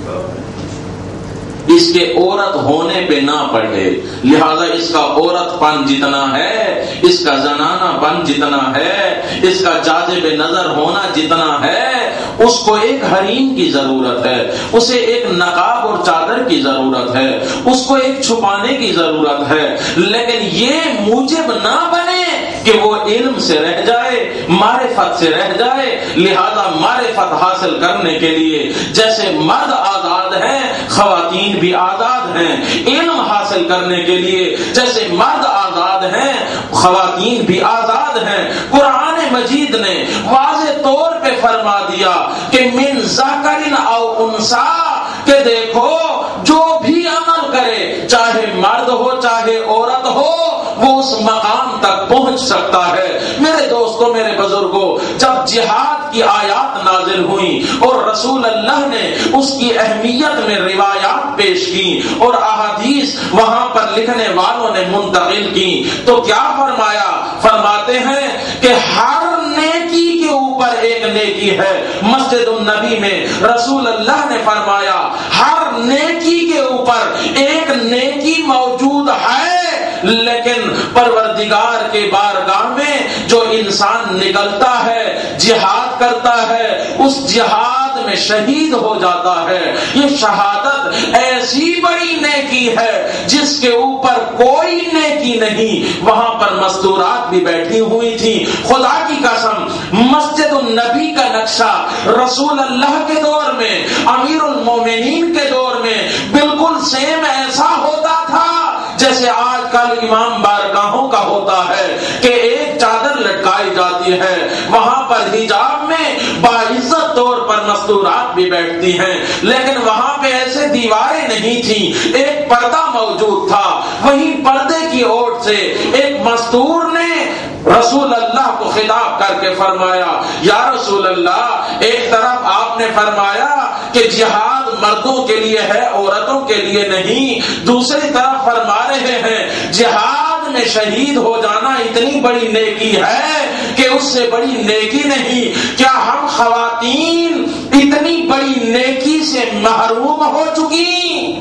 اس کے عورت ہونے پہ نہ پڑے. لہذا اس کا عورت پن جتنا ہے، اس کا زنانہ پن جتنا ہے، اس کا جاذب نظر ہونا جتنا ہے، اس کو ایک حریم کی ضرورت ہے، اسے ایک نقاب اور چادر کی ضرورت ہے، اس کو ایک چھپانے کی ضرورت ہے. لیکن یہ موجب نہ بنے کہ وہ علم سے رہ جائے، معرفت سے رہ جائے. لہذا معرفت حاصل کرنے کے لیے جیسے مرد آزاد ہیں، خواتین بھی آزاد ہیں. علم حاصل کرنے کے لیے جیسے مرد آزاد ہیں، خواتین بھی آزاد ہیں. قرآن مجید نے واضح طور پہ فرما دیا کہ من ذکر او انثی، کہ دیکھو جو بھی عمل کرے، چاہے مرد ہو چاہے عورت ہو، وہ اس مقام تک پہنچ سکتا ہے. میرے دوستوں، میرے بزرگوں، جب جہاد کی آیات نازل ہوئیں اور رسول اللہ نے اس کی اہمیت میں روایات پیش کی اور احادیث وہاں پر لکھنے والوں نے منتقل کی، تو کیا فرمایا؟ فرماتے ہیں کہ ہر نیکی کے اوپر ایک نیکی ہے. مسجد النبی میں رسول اللہ نے فرمایا ہر نیکی کے اوپر ایک نیکی موجود ہے، لیکن پروردگار کے بارگاہ میں جو انسان نکلتا ہے، جہاد کرتا ہے، اس جہاد میں شہید ہو جاتا ہے. یہ شہادت ایسی بڑی نیکی ہے جس کے اوپر کوئی نیکی نہیں. وہاں پر مستورات بھی بیٹھی ہوئی تھی. خدا کی قسم، مسجد النبی کا نقشہ رسول اللہ کے دور میں، امیر المومنین کے دور میں بالکل سیم ایسا ہوتا تھا جیسے آج کل امام بارگاہوں کا ہوتا ہے کہ ایک چادر لٹکائی جاتی ہے، وہاں پر حجاب میں باعزت طور پر مستورات بھی بیٹھتی ہیں، لیکن وہاں پہ ایسے دیواریں نہیں تھیں، ایک پردہ موجود تھا. وہیں پردے کی اوٹ سے ایک مستور نے رسول اللہ کو خطاب کر کے فرمایا، یا رسول اللہ، ایک طرف آپ نے فرمایا کہ جہاد مردوں کے لیے ہے، عورتوں کے لیے نہیں، دوسری طرف فرما رہے ہیں جہاد میں شہید ہو جانا اتنی بڑی نیکی ہے کہ اس سے بڑی نیکی نہیں. کیا ہم خواتین اتنی بڑی نیکی سے محروم ہو چکی؟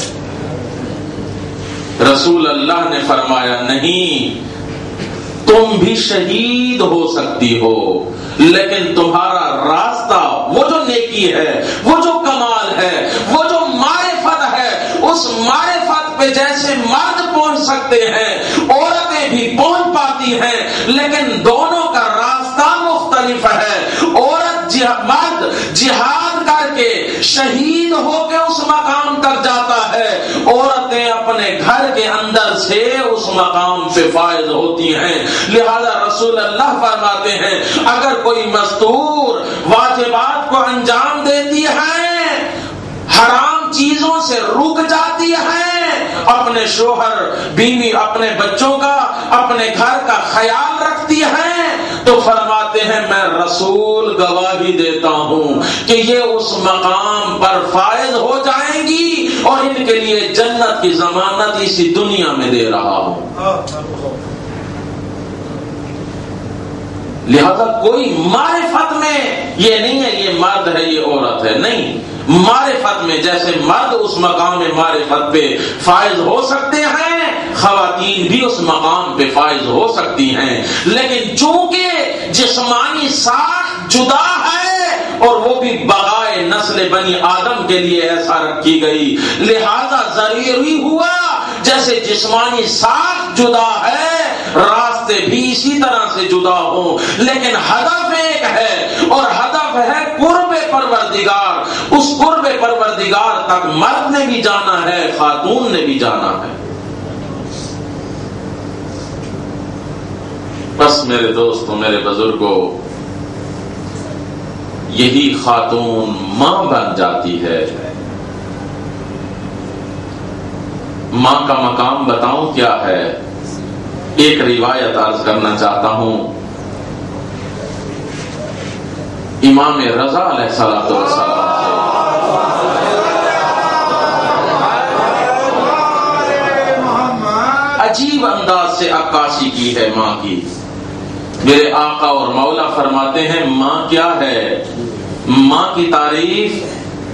رسول اللہ نے فرمایا نہیں، تم بھی شہید ہو سکتی ہو، لیکن تمہارا راستہ، وہ جو نیکی ہے، وہ جو کمال ہے، وہ جو معرفت ہے، اس معرفت پہ جیسے مرد پہنچ سکتے ہیں، عورتیں بھی پہنچ پاتی ہیں، لیکن دونوں کا راستہ مختلف ہے. عورت مرد جہاد کر کے شہید ہو کے اس مقام تک جاتا ہے، عورتیں اپنے گھر کے اندر سے اس مقام پہ فائز ہوتی ہیں. لہذا رسول اللہ فرماتے ہیں اگر کوئی مستور واجبات کو انجام دیتی ہے، حرام چیزوں سے رک جاتی ہے، اپنے شوہر بیوی اپنے بچوں کا اپنے گھر کا خیال رکھتی ہے، تو فرماتے ہیں میں رسول گواہی دیتا ہوں کہ یہ اس مقام پر فائز ہو جائیں گی اور ان کے لیے جنت کی ضمانت اسی دنیا میں دے رہا ہوں. لہذا کوئی معرفت میں یہ نہیں ہے یہ مرد ہے یہ عورت ہے، نہیں. معرفت میں جیسے مرد اس مقام معرفت پہ فائز ہو سکتے ہیں، خواتین بھی اس مقام پہ فائز ہو سکتی ہیں. لیکن چونکہ جسمانی ساخت جدا ہے اور وہ بھی بقائے نسل بنی آدم کے لیے ایسا رکھی گئی، لہذا ضروری ہوا جیسے جسمانی ساخت جدا ہے، راستے بھی اسی طرح سے جدا ہوں، لیکن ہدف ایک ہے اور ہدف ہے قرب پروردگار. اس قرب پروردگار تک مرد نے بھی جانا ہے، خاتون نے بھی جانا ہے. بس میرے دوستوں، میرے بزرگوں، یہی خاتون ماں بن جاتی ہے. ماں کا مقام بتاؤں کیا ہے؟ ایک روایت عرض کرنا چاہتا ہوں. امام رضا علیہ الصلوۃ والسلام عجیب انداز سے عکاسی کی ہے ماں کی. میرے آقا اور مولا فرماتے ہیں ماں کیا ہے؟ ماں کی تعریف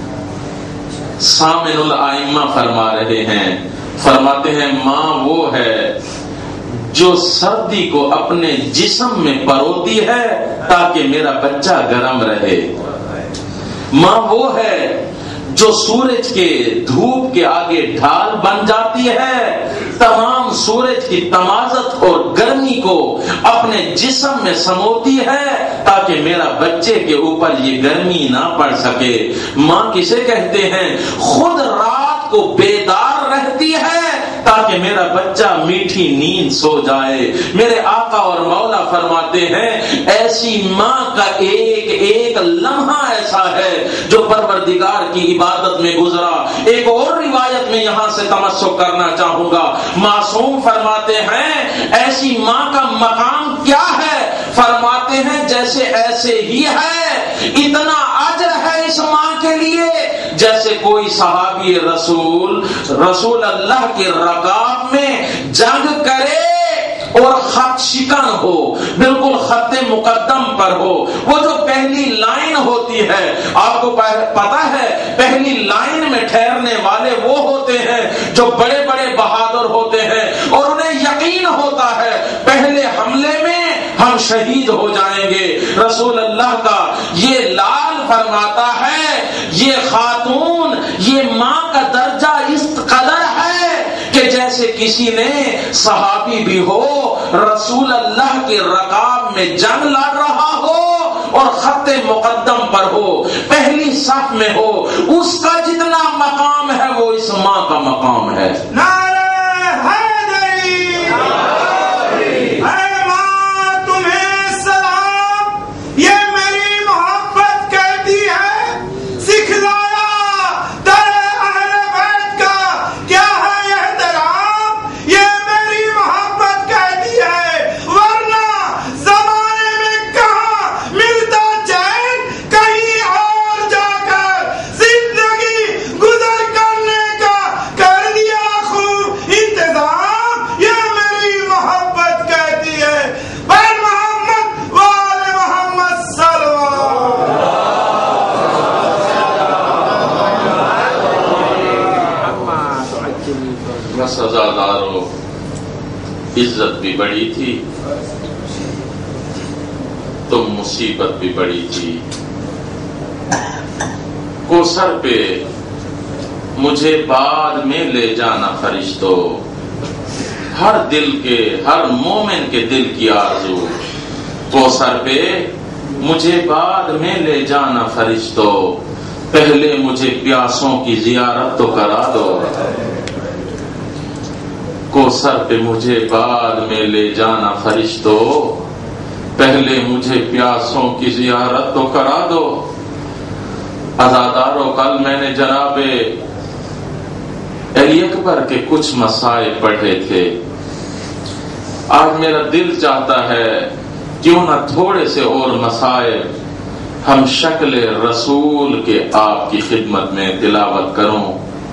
سامن الائمہ فرما رہے ہیں، فرماتے ہیں ماں وہ ہے جو سردی کو اپنے جسم میں پروتی ہے تاکہ میرا بچہ گرم رہے، ماں وہ ہے جو سورج کے دھوپ کے آگے ڈھال بن جاتی ہے، تمام سورج کی تمازت اور گرمی کو اپنے جسم میں سموتی ہے تاکہ میرا بچے کے اوپر یہ گرمی نہ پڑ سکے۔ ماں کسے کہتے ہیں؟ خود رات کو بیدار رہتی ہے تاکہ میرا بچہ میٹھی نیند سو جائے۔ میرے آقا اور مولا فرماتے ہیں ایسی ماں کا ایک ایک لمحہ ایسا ہے جو پروردگار کی عبادت میں گزرا۔ ایک اور روایت میں یہاں سے تمسک کرنا چاہوں گا، معصوم فرماتے ہیں ایسی ماں کا مقام کیا ہے؟ فرماتے ہیں جیسے ایسے ہی ہے، اتنا اجر ہے اس ماں کے لیے جیسے کوئی صحابی رسول رسول اللہ کے رکاب میں جنگ کرے اور خط شکن ہو، بالکل خط مقدم پر ہو۔ وہ جو پہلی لائن ہوتی ہے، آپ کو پتا ہے پہلی لائن میں ٹھہرنے والے وہ ہوتے ہیں جو بڑے بڑے بہادر ہوتے ہیں اور انہیں یقین ہوتا ہے پہلے حملے میں ہم شہید ہو جائیں گے۔ رسول اللہ کا یہ لال فرماتا ہے یہ خاتون، یہ ماں کا درجہ اس قدر ہے کہ جیسے کسی نے صحابی بھی ہو رسول اللہ کے رکاب میں جنگ لڑ رہا ہو اور خط مقدم پر ہو، پہلی صف میں ہو، اس کا جتنا مقام ہے وہ اس ماں کا مقام ہے۔ سزادارو عزت بھی بڑی تھی تو مصیبت بھی بڑی تھی۔ کوثر پہ مجھے بعد میں لے جانا فرشتوں، ہر دل کے ہر مومن کے دل کی آرزو، کوثر پہ مجھے بعد میں لے جانا فرشتوں، پہلے مجھے پیاسوں کی زیارت تو کرا دو۔ کوثر پہ مجھے بعد میں لے جانا فرشتوں، پہلے مجھے پیاسوں کی زیارت تو کرا دو۔ عزادارو کل میں نے جناب علی اکبر کے کچھ مسائل پڑھے تھے، آج میرا دل چاہتا ہے کیوں نہ تھوڑے سے اور مسائل ہم شکل رسول کے آپ کی خدمت میں تلاوت کروں۔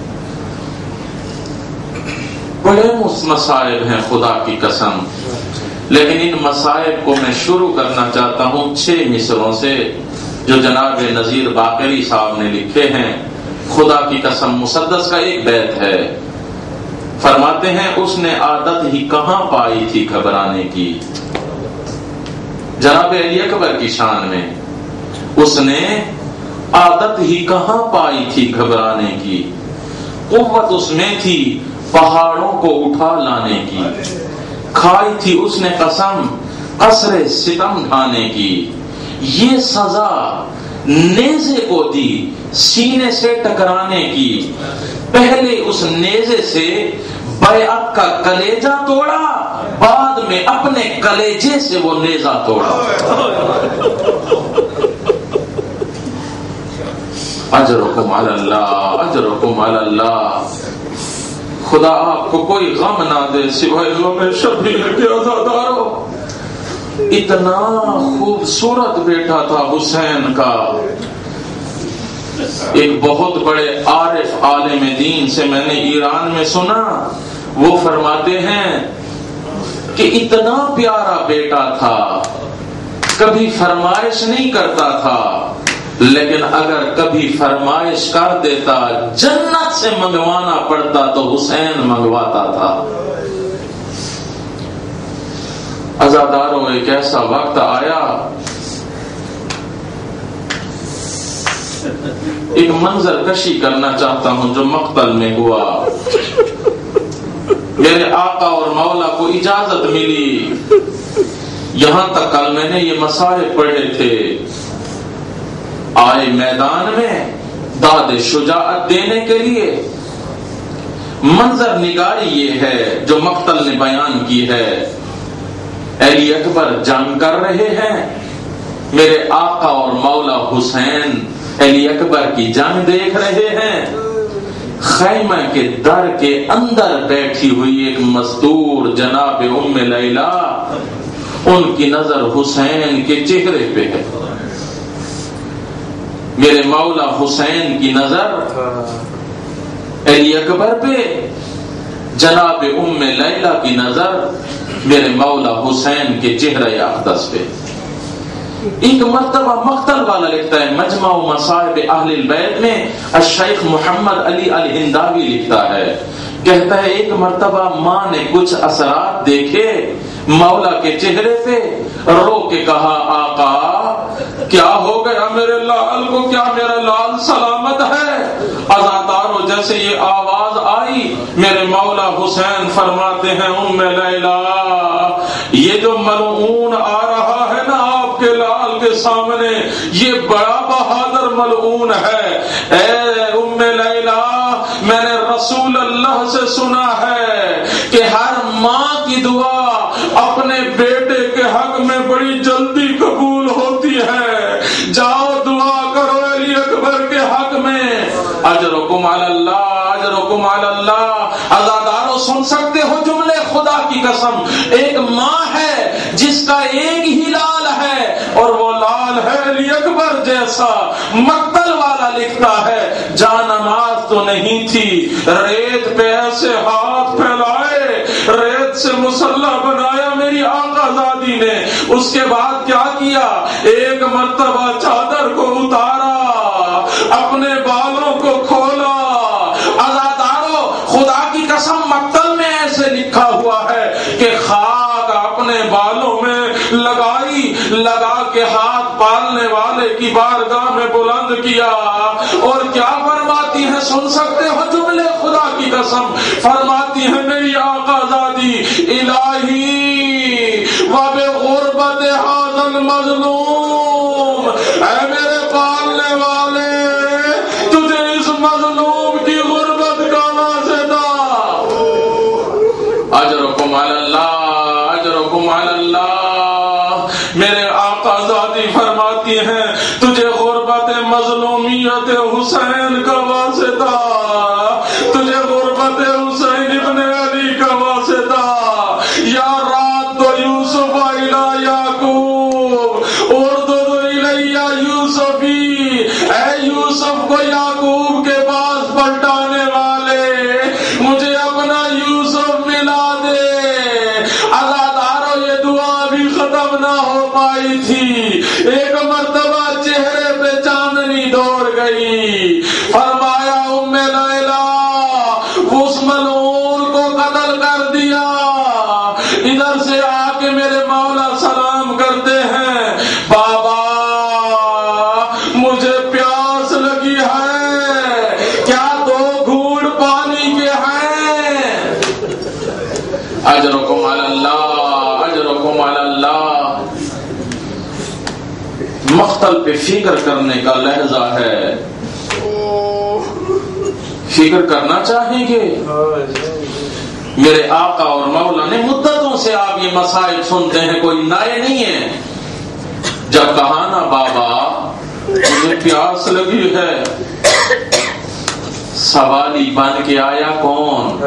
بڑے مسائل ہیں خدا کی قسم، لیکن ان مسائل کو میں شروع کرنا چاہتا ہوں چھ مصروں سے جو جناب نذیر باقری صاحب نے لکھے ہیں۔ خدا کی قسم مسدس کا ایک بیت ہے، فرماتے ہیں اس نے عادت ہی کہاں پائی تھی گھبرانے کی، جناب علی اکبر کی شان میں اس نے عادت ہی کہاں پائی تھی گھبرانے کی، قوت اس میں تھی پہاڑوں کو اٹھا لانے کی، کھائی تھی اس نے قسم قصر ستم ڈھانے کی، یہ سزا نیزے کو دی سینے سے ٹکرانے کی، پہلے اس نیزے سے بیعت کا کلیجہ توڑا، بعد میں اپنے کلیجے سے وہ نیزہ توڑا۔ اجرکم علی اللہ، اجرکم علی اللہ۔ خدا آپ کو کوئی غم نہ دے سوائے غم شبیر کے عزادارو۔ اتنا خوبصورت بیٹا تھا حسین کا، ایک بہت بڑے عارف عالم دین سے میں نے ایران میں سنا، وہ فرماتے ہیں کہ اتنا پیارا بیٹا تھا کبھی فرمائش نہیں کرتا تھا، لیکن اگر کبھی فرمائش کر دیتا جنت سے منگوانا پڑتا تو حسین منگواتا تھا۔ عزاداروں، ایک ایسا وقت آیا، ایک منظر کشی کرنا چاہتا ہوں جو مقتل میں ہوا۔ میرے آقا اور مولا کو اجازت ملی، یہاں تک کل میں نے یہ مسائل پڑھے تھے، آئے میدان میں داد شجاعت دینے کے لیے۔ منظر نگاری یہ ہے جو مقتل نے بیان کی ہے، علی اکبر جنگ کر رہے ہیں، میرے آقا اور مولا حسین علی اکبر کی جنگ دیکھ رہے ہیں۔ خیمہ کے در کے اندر بیٹھی ہوئی ایک مستور جناب ام لیلا، ان کی نظر حسین کے چہرے پہ ہے، میرے مولا حسین کی نظر علی اکبر پہ، جناب ام لیلا کی نظر میرے مولا حسین کے چہرے اقدس پہ۔ ایک مرتبہ مقتل والا لکھتا ہے، مجمع و مصائب اہل البیت میں الشیخ محمد علی الہنداوی لکھتا ہے، کہتا ہے ایک مرتبہ ماں نے کچھ اثرات دیکھے مولا کے چہرے پہ، رو کے کہا آقا کیا ہو گیا میرے لال کو، کیا میرا لال سلامت ہے؟ عزادارو جیسے یہ آواز آئی، میرے مولا حسین فرماتے ہیں ام لیلا یہ جو ملعون آ رہا ہے نا آپ کے لال کے سامنے، یہ بڑا بہادر ملعون ہے۔ اے ام لیلا میں نے رسول اللہ سے سنا ہے کہ ہر ماں کی دعا اپنے بیٹے کے حق میں بڑی جلدی قبول ہوتی ہے، جاؤ دعا کرو علی اکبر کے حق میں۔ اجرکم علی اللہ، اجرکم علی اللہ۔ عزادارو سن سکتے ہو جملے خدا کی قسم، ایک ماں ہے جس کا ایک ہی لال ہے اور وہ لال ہے علی اکبر جیسا۔ مقتل والا لکھتا ہے جان نماز تو نہیں تھی، ریت پہ ایسے ہاتھ پھیلائے، ریت سے مسلح بنایا میری آقا زادی نے، اس کے بعد کیا کیا، ایک مرتبہ چادر کو اتارا، اپنے بالوں کو کھولا۔ عزادارو خدا کی قسم مقتل میں ایسے لکھا ہوا ہے کہ خاک اپنے بالوں میں لگائی، لگا کے ہاتھ پالنے والے کی بارگاہ میں بلند کیا، اور کیا فرماتی ہیں سن سکتے ہو جملے خدا کی قسم، فرماتی ہیں میری آقا زادی الہی وبغربت ھذا المظلوم، اے میرے پالنے والے تجھے اس مظلوم کی غربت کا واسطہ۔ اجرکم علی اللہ، اجرکم علی اللہ۔ میرے آقا زادی فرماتی ہیں تجھے غربت مظلومیت حسین کا واسطہ، تجھے غربت حسین ابن علی کا واسطہ۔ یا رات تو یوسف الی یعقوب اردد الی یوسفی، اے یوسف کو یعقوب کے پاس پلٹانے والے مجھے اپنا یوسف ملا دے۔ عزادارو یہ دعا بھی ختم نہ ہو پائی تھی، ایک مرتبہ چہرے پہ چاندنی دوڑ گئی، فرمایا ام لیلا اس ملعون کو قتل کر دیا۔ ادھر سے آ کے میرے مولا سلام کرتے ہیں، بابا مجھے پیاس لگی ہے، کیا دو گھونٹ پانی کے ہیں؟ اجرکم علی اللہ، اجرکم علی اللہ۔ مقتل پہ فکر کرنے کا لہجہ ہے، فکر کرنا چاہیں گے؟ میرے آقا اور مولا نے مدتوں سے آپ یہ مسائل سنتے ہیں، کوئی نئے نہیں ہیں۔ جب کہا نا بابا مجھے پیاس لگی ہے، سوالی بن کے آیا کون؟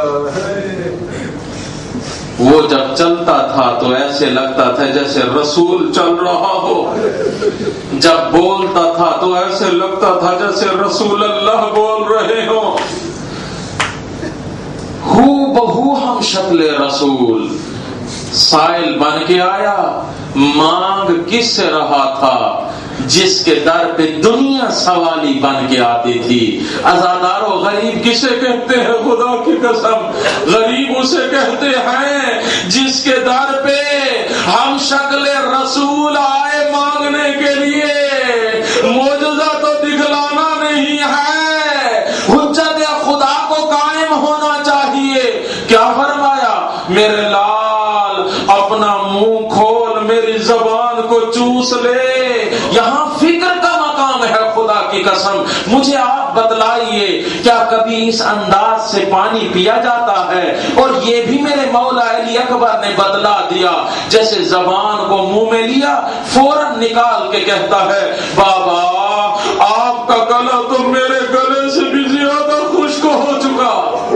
وہ جب چلتا تھا تو ایسے لگتا تھا جیسے رسول چل رہا ہو، جب بولتا تھا تو ایسے لگتا تھا جیسے رسول اللہ بول رہے ہوں۔ ہو بہو ہم شکل رسول، سائل بن کے آیا، مانگ کس سے رہا تھا؟ جس کے در پہ دنیا سوالی بن کے آتی تھی۔ عزادارو، غریب کسے کہتے ہیں؟ خدا کی قسم، غریب اسے کہتے ہیں جس کے در پہ ہم شکل رسول آئے مانگنے کے لیے، معجزہ تو دکھلانا نہیں ہے، حجت خدا کو قائم ہونا چاہیے۔ کیا فرمایا؟ میرے لال اپنا منہ کھول، میری زبان کو چوس لے۔ یہاں فکر کا مقام ہے، خدا کی قسم مجھے آپ بتلائیے کیا کبھی اس انداز سے پانی پیا جاتا ہے؟ اور یہ بھی میرے مولا علی اکبر نے بدلا دیا، جیسے زبان کو منہ میں لیا فوراً نکال کے کہتا ہے، بابا آپ کا گلا تو میرے گلے سے بھی زیادہ خشک ہو چکا۔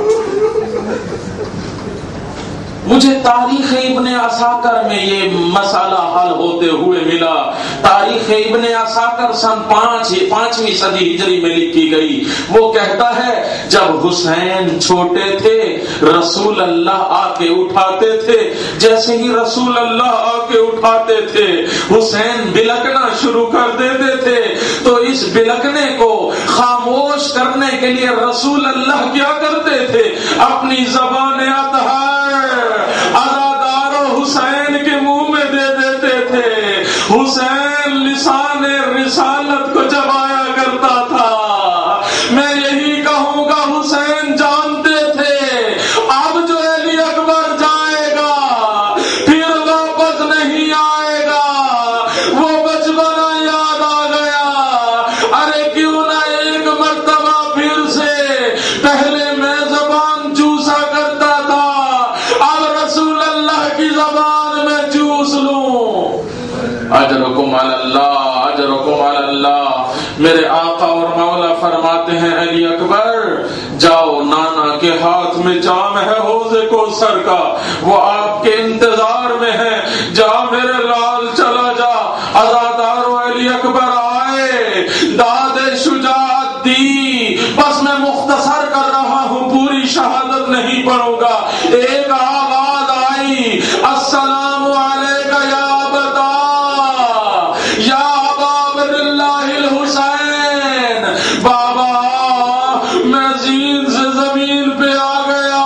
مجھے تاریخ ابن عساکر میں یہ مسئلہ حل ہوتے ہوئے ملا۔ تاریخ ابن عساکر سن پانچ پانچویں صدی ہجری میں لکھی گئی۔ وہ کہتا ہے جب حسین چھوٹے تھے رسول اللہ آ کے اٹھاتے تھے، جیسے ہی رسول اللہ آ کے اٹھاتے تھے حسین بلکنا شروع کر دیتے تھے، تو اس بلکنے کو خاموش کرنے کے لیے رسول اللہ کیا کرتے تھے؟ اپنی زبان اطہر عزادارو حسین کے منہ میں دے دیتے تھے۔ حسین لسان رسالت کو چبایا کرتا تھا۔ میں یہی کہوں گا حسین جانتے تھے اب جو علی اکبر جائے گا پھر واپس نہیں آئے گا۔ وہ بچپنا یاد آ گیا، ارے کیوں نہ ایک مرتبہ پھر سے، پہلے میں زبان چوسا کرتا تھا، اب رسول اللہ کی زبان میں چوس لوں۔ اجرکم علی اللہ، اجرکم علی اللہ۔ میرے آقا اور مولا فرماتے ہیں علی اکبر جاؤ، نانا کے ہاتھ میں جام ہے حوض کوثر کا، وہ آپ کے انتظار میں ہے، جا میرے لال چلا جا۔ عزادارو علی اکبر آئے، داد شجاعت دی، بس میں مختصر کر رہا ہوں، پوری شہادت نہیں پڑھوں گا۔ ایک آواز آئی، السلام علیکہ یا ابتا یا ابا عبداللہ الحسین۔ بابا میں زین سے زمین پہ آ گیا۔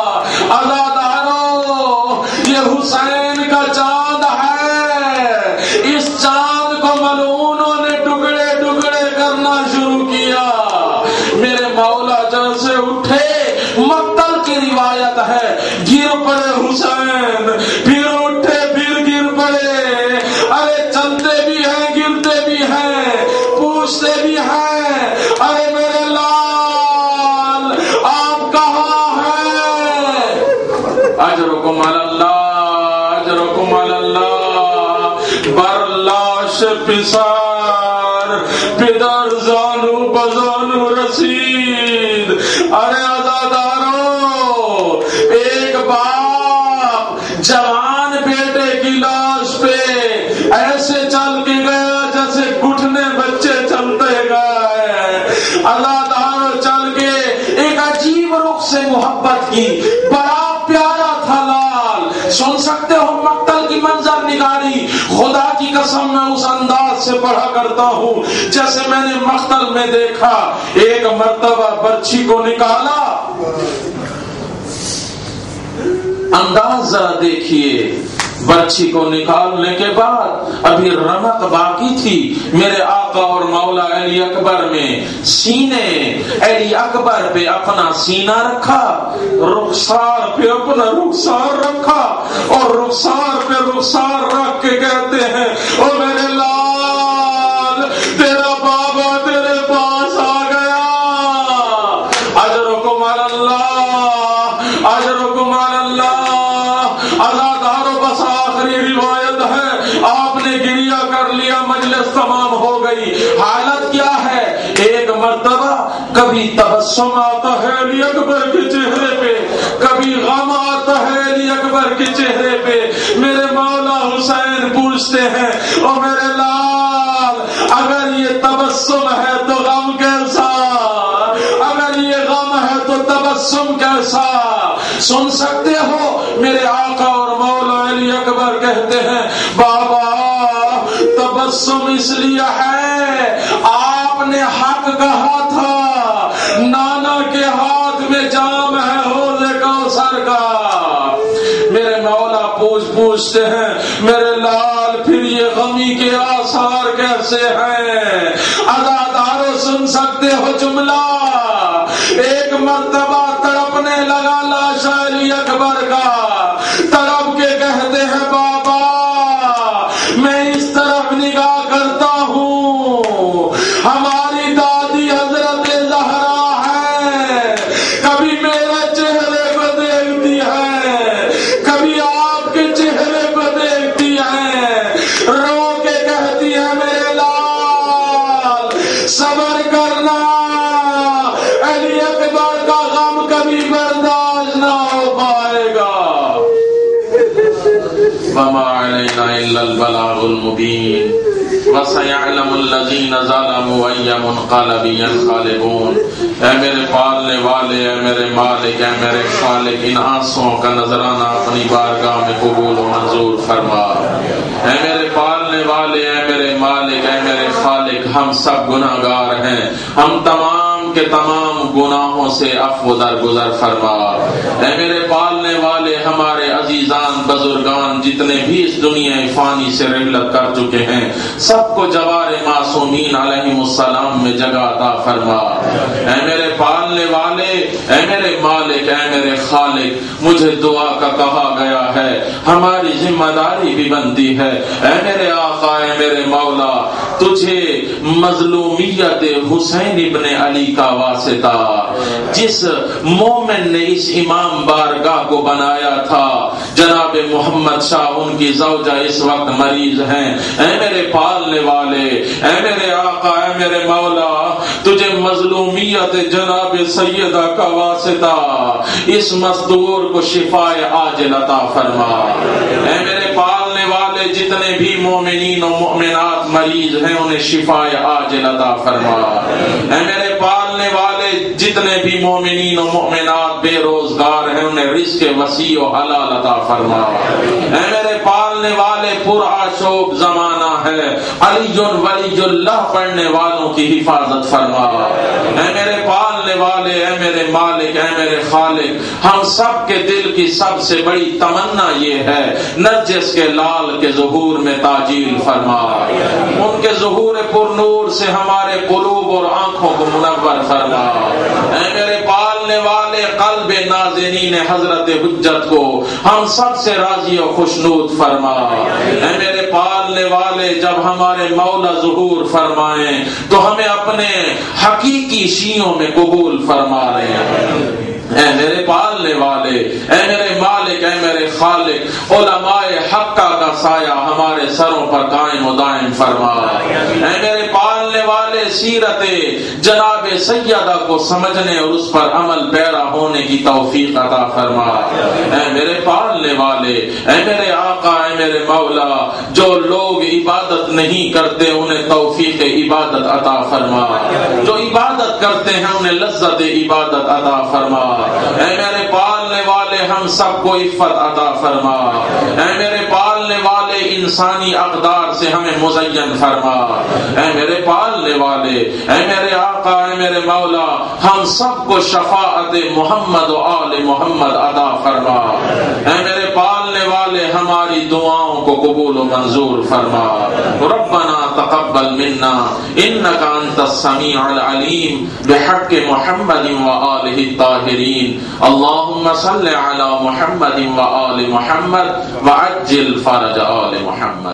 عزادارو یہ حسین کا چاند ہے، اس چاند کو ملعونوں نے ٹکڑے ٹکڑے کرنا شروع کیا۔ میرے مولا جیسے اٹھے، مقتل کی روایت ہے، گر پڑے حسین، پھر اٹھے پھر گر پڑے، ارے چلتے بھی ہیں گرتے بھی ہیں، پوچھتے بھی ہیں، ارے میرے لال آپ کہاں ہیں؟ اجرکم علی اللہ، اجرکم علی اللہ۔ بر لاش پسار پدر زانو بزانو رسید۔ ارے عزادارو، ایک باپ جوان بیٹے کی لاش پہ ایسے چل کے گیا جیسے گھٹنے بچے چلتے گئے۔ عزادارو چل کے ایک عجیب رخ سے محبت کی، بڑا پیارا تھا لال۔ سن سکتے ہو مقتل کی منظر نگاری؟ خدا کی قسم میں اس انداز سے پڑھا کرتا ہوں جیسے میں نے مقتل میں دیکھا۔ ایک مرتبہ برچھی کو نکالا، انداز ذرا دیکھیے، برچھی کو نکالنے کے بعد ابھی رمق باقی تھی میرے آقا اور مولا علی اکبر میں۔ سینے علی اکبر پہ اپنا سینہ رکھا، رخسار پہ اپنا رخسار رکھا، اور رخسار پہ رخسار رکھ کے کہتے ہیں، او میرے لال تیرا بابا تیرے پاس آ گیا۔ اجرکم علی اللہ، اجرکم علی اللہ۔ عزادارو بس آخری روایت ہے، آپ نے گریہ کر لیا، مجلس تمام ہو گئی۔ حالت کیا ہے؟ ایک مرتبہ کبھی تبسم آتا ہے علی اکبر کے چہرے پہ، کبھی غم آتا ہے علی اکبر کے چہرے پہ۔ میرے مولا حسین پوچھتے ہیں، او میرے لال اگر یہ تبسم ہے تو غم کیسا؟ اگر یہ غم ہے تو تبسم تبسم کیسا سن سکتے ہو؟ میرے آقا اور مولا علی اکبر کہتے ہیں بابا تبسم اس لیے ہے آپ نے حق کہا تھا، نانا کے ہاتھ میں جام ہے حوض کوثر کا۔ میرے مولا پوچھ پوچھتے ہیں میرے لال پھر یہ غمی کے آثار کیسے ہیں؟ ادادارو سن سکتے ہو جملہ؟ ایک مرتبہ تڑپنے لگا لاش علی اکبر کا، تڑپ کے کہتے ہیں بابا میں اس طرف نگاہ کرتا ہوں ہماری دادی حضرت زہرا ہے، کبھی میرے چہرے کو دیکھتی ہے کبھی آپ کے چہرے کو دیکھتی ہے، رو کے کہتی ہے میرے لال صبر کرنا، علی اکبر کا غم کبھی برداشت نہ ہو پائے گا۔ وما علینا الا البلاغ المبین وسيعلم الذين ظلموا أي منقلب ينقلبون۔ اے میرے پالنے والے، اے میرے مالک، اے میرے خالق، ان آنسوؤں کا نذرانہ اپنی بارگاہ میں قبول و منظور فرما۔ اے میرے پالنے والے، اے میرے مالک، اے میرے خالق، ہم سب گناہگار ہیں، ہم تمام کے تمام گناہوں سے عفو درگزر فرما۔ اے میرے پالنے والے، ہمارے عزیزان بزرگان جتنے بھی اس دنیا فانی سے رحلت کر چکے ہیں سب کو جوار معصومین علیہم السلام میں جگہ عطا فرما۔ اے میرے پالنے والے، اے میرے مالک، اے میرے خالق، مجھے دعا کا کہا گیا ہے، ہماری ذمہ داری بھی بنتی ہے۔ اے میرے آقا، اے میرے مولا، تجھے مظلومیت حسین ابن علی کا واسطہ جس مومن نے اس امام بارگاہ کو بنایا تھا، جناب محمد شاہ ان کی زوجہ اس وقت مریض ہیں۔ اے میرے پالنے والے، اے میرے آقا، اے میرے مولا، تجھے مظلومیت جناب سیدہ کا واسطہ اس مزدور کو شفائے عاجل عطا فرما۔ اے میرے پالنے والے، جتنے بھی مومنین و مومنات مریض ہیں انہیں شفائے عاجل عطا فرما۔ اے میرے پالنے والے، جتنے بھی مومنین و مومنات بے روزگار ہیں انہیں رزق وسیع و حلال عطا فرما۔ اے میرے پالنے والے، پرآشوب زمانہ ہے، علی ولی اللہ پڑھنے والوں کی حفاظت فرما۔ اے میرے پالنے والے، اے میرے مالک، اے میرے خالق، ہم سب کے دل کی سب سے بڑی تمنا یہ ہے نرجس کے لال کے ظہور میں تاجیل فرما، ان کے ظہور پر نور سے ہمارے قلوب اور آنکھوں کو منور فرما۔ اے میرے پالنے والے، قلب نازنین حضرت حجت کو ہم سب سے راضی و خوشنود فرما۔ اے میرے پالنے والے، جب ہمارے مولا ظہور فرمائیں تو ہمیں اپنے حقیقی شیعوں میں قبول فرما رہے ہیں۔ اے میرے پالنے والے، اے میرے مالک، اے میرے خالق، علماء حقہ کا سایہ ہمارے سروں پر قائم و دائم فرما۔ اے میرے پالنے والے، سیرت جناب سیدہ کو سمجھنے اور اس پر عمل پیرا ہونے کی توفیق عطا فرما۔ اے میرے پالنے والے، اے میرے آقا، اے میرے مولا، جو لوگ عبادت نہیں کرتے انہیں توفیق عبادت عطا فرما، جو عبادت کرتے ہیں انہیں لذت عبادت عطا فرما۔ اے میرے پالنے والے، ہم سب کو عفت عطا فرما۔ اے میرے پالنے والے، انسانی اقدار سے ہمیں مزین فرما۔ اے میرے پالنے والے، اے میرے آقا، اے میرے مولا، ہم سب کو شفاعت محمد و آل محمد عطا فرما۔ اے میرے پالنے والے، ہماری دعاؤں کو قبول و منظور فرما۔ ربنا تقبل منا انک انت السمیع العلیم بحق محمد و آلہ الطاہرین۔ اللهم صل على محمد وآل محمد وعجل فرج آل محمد۔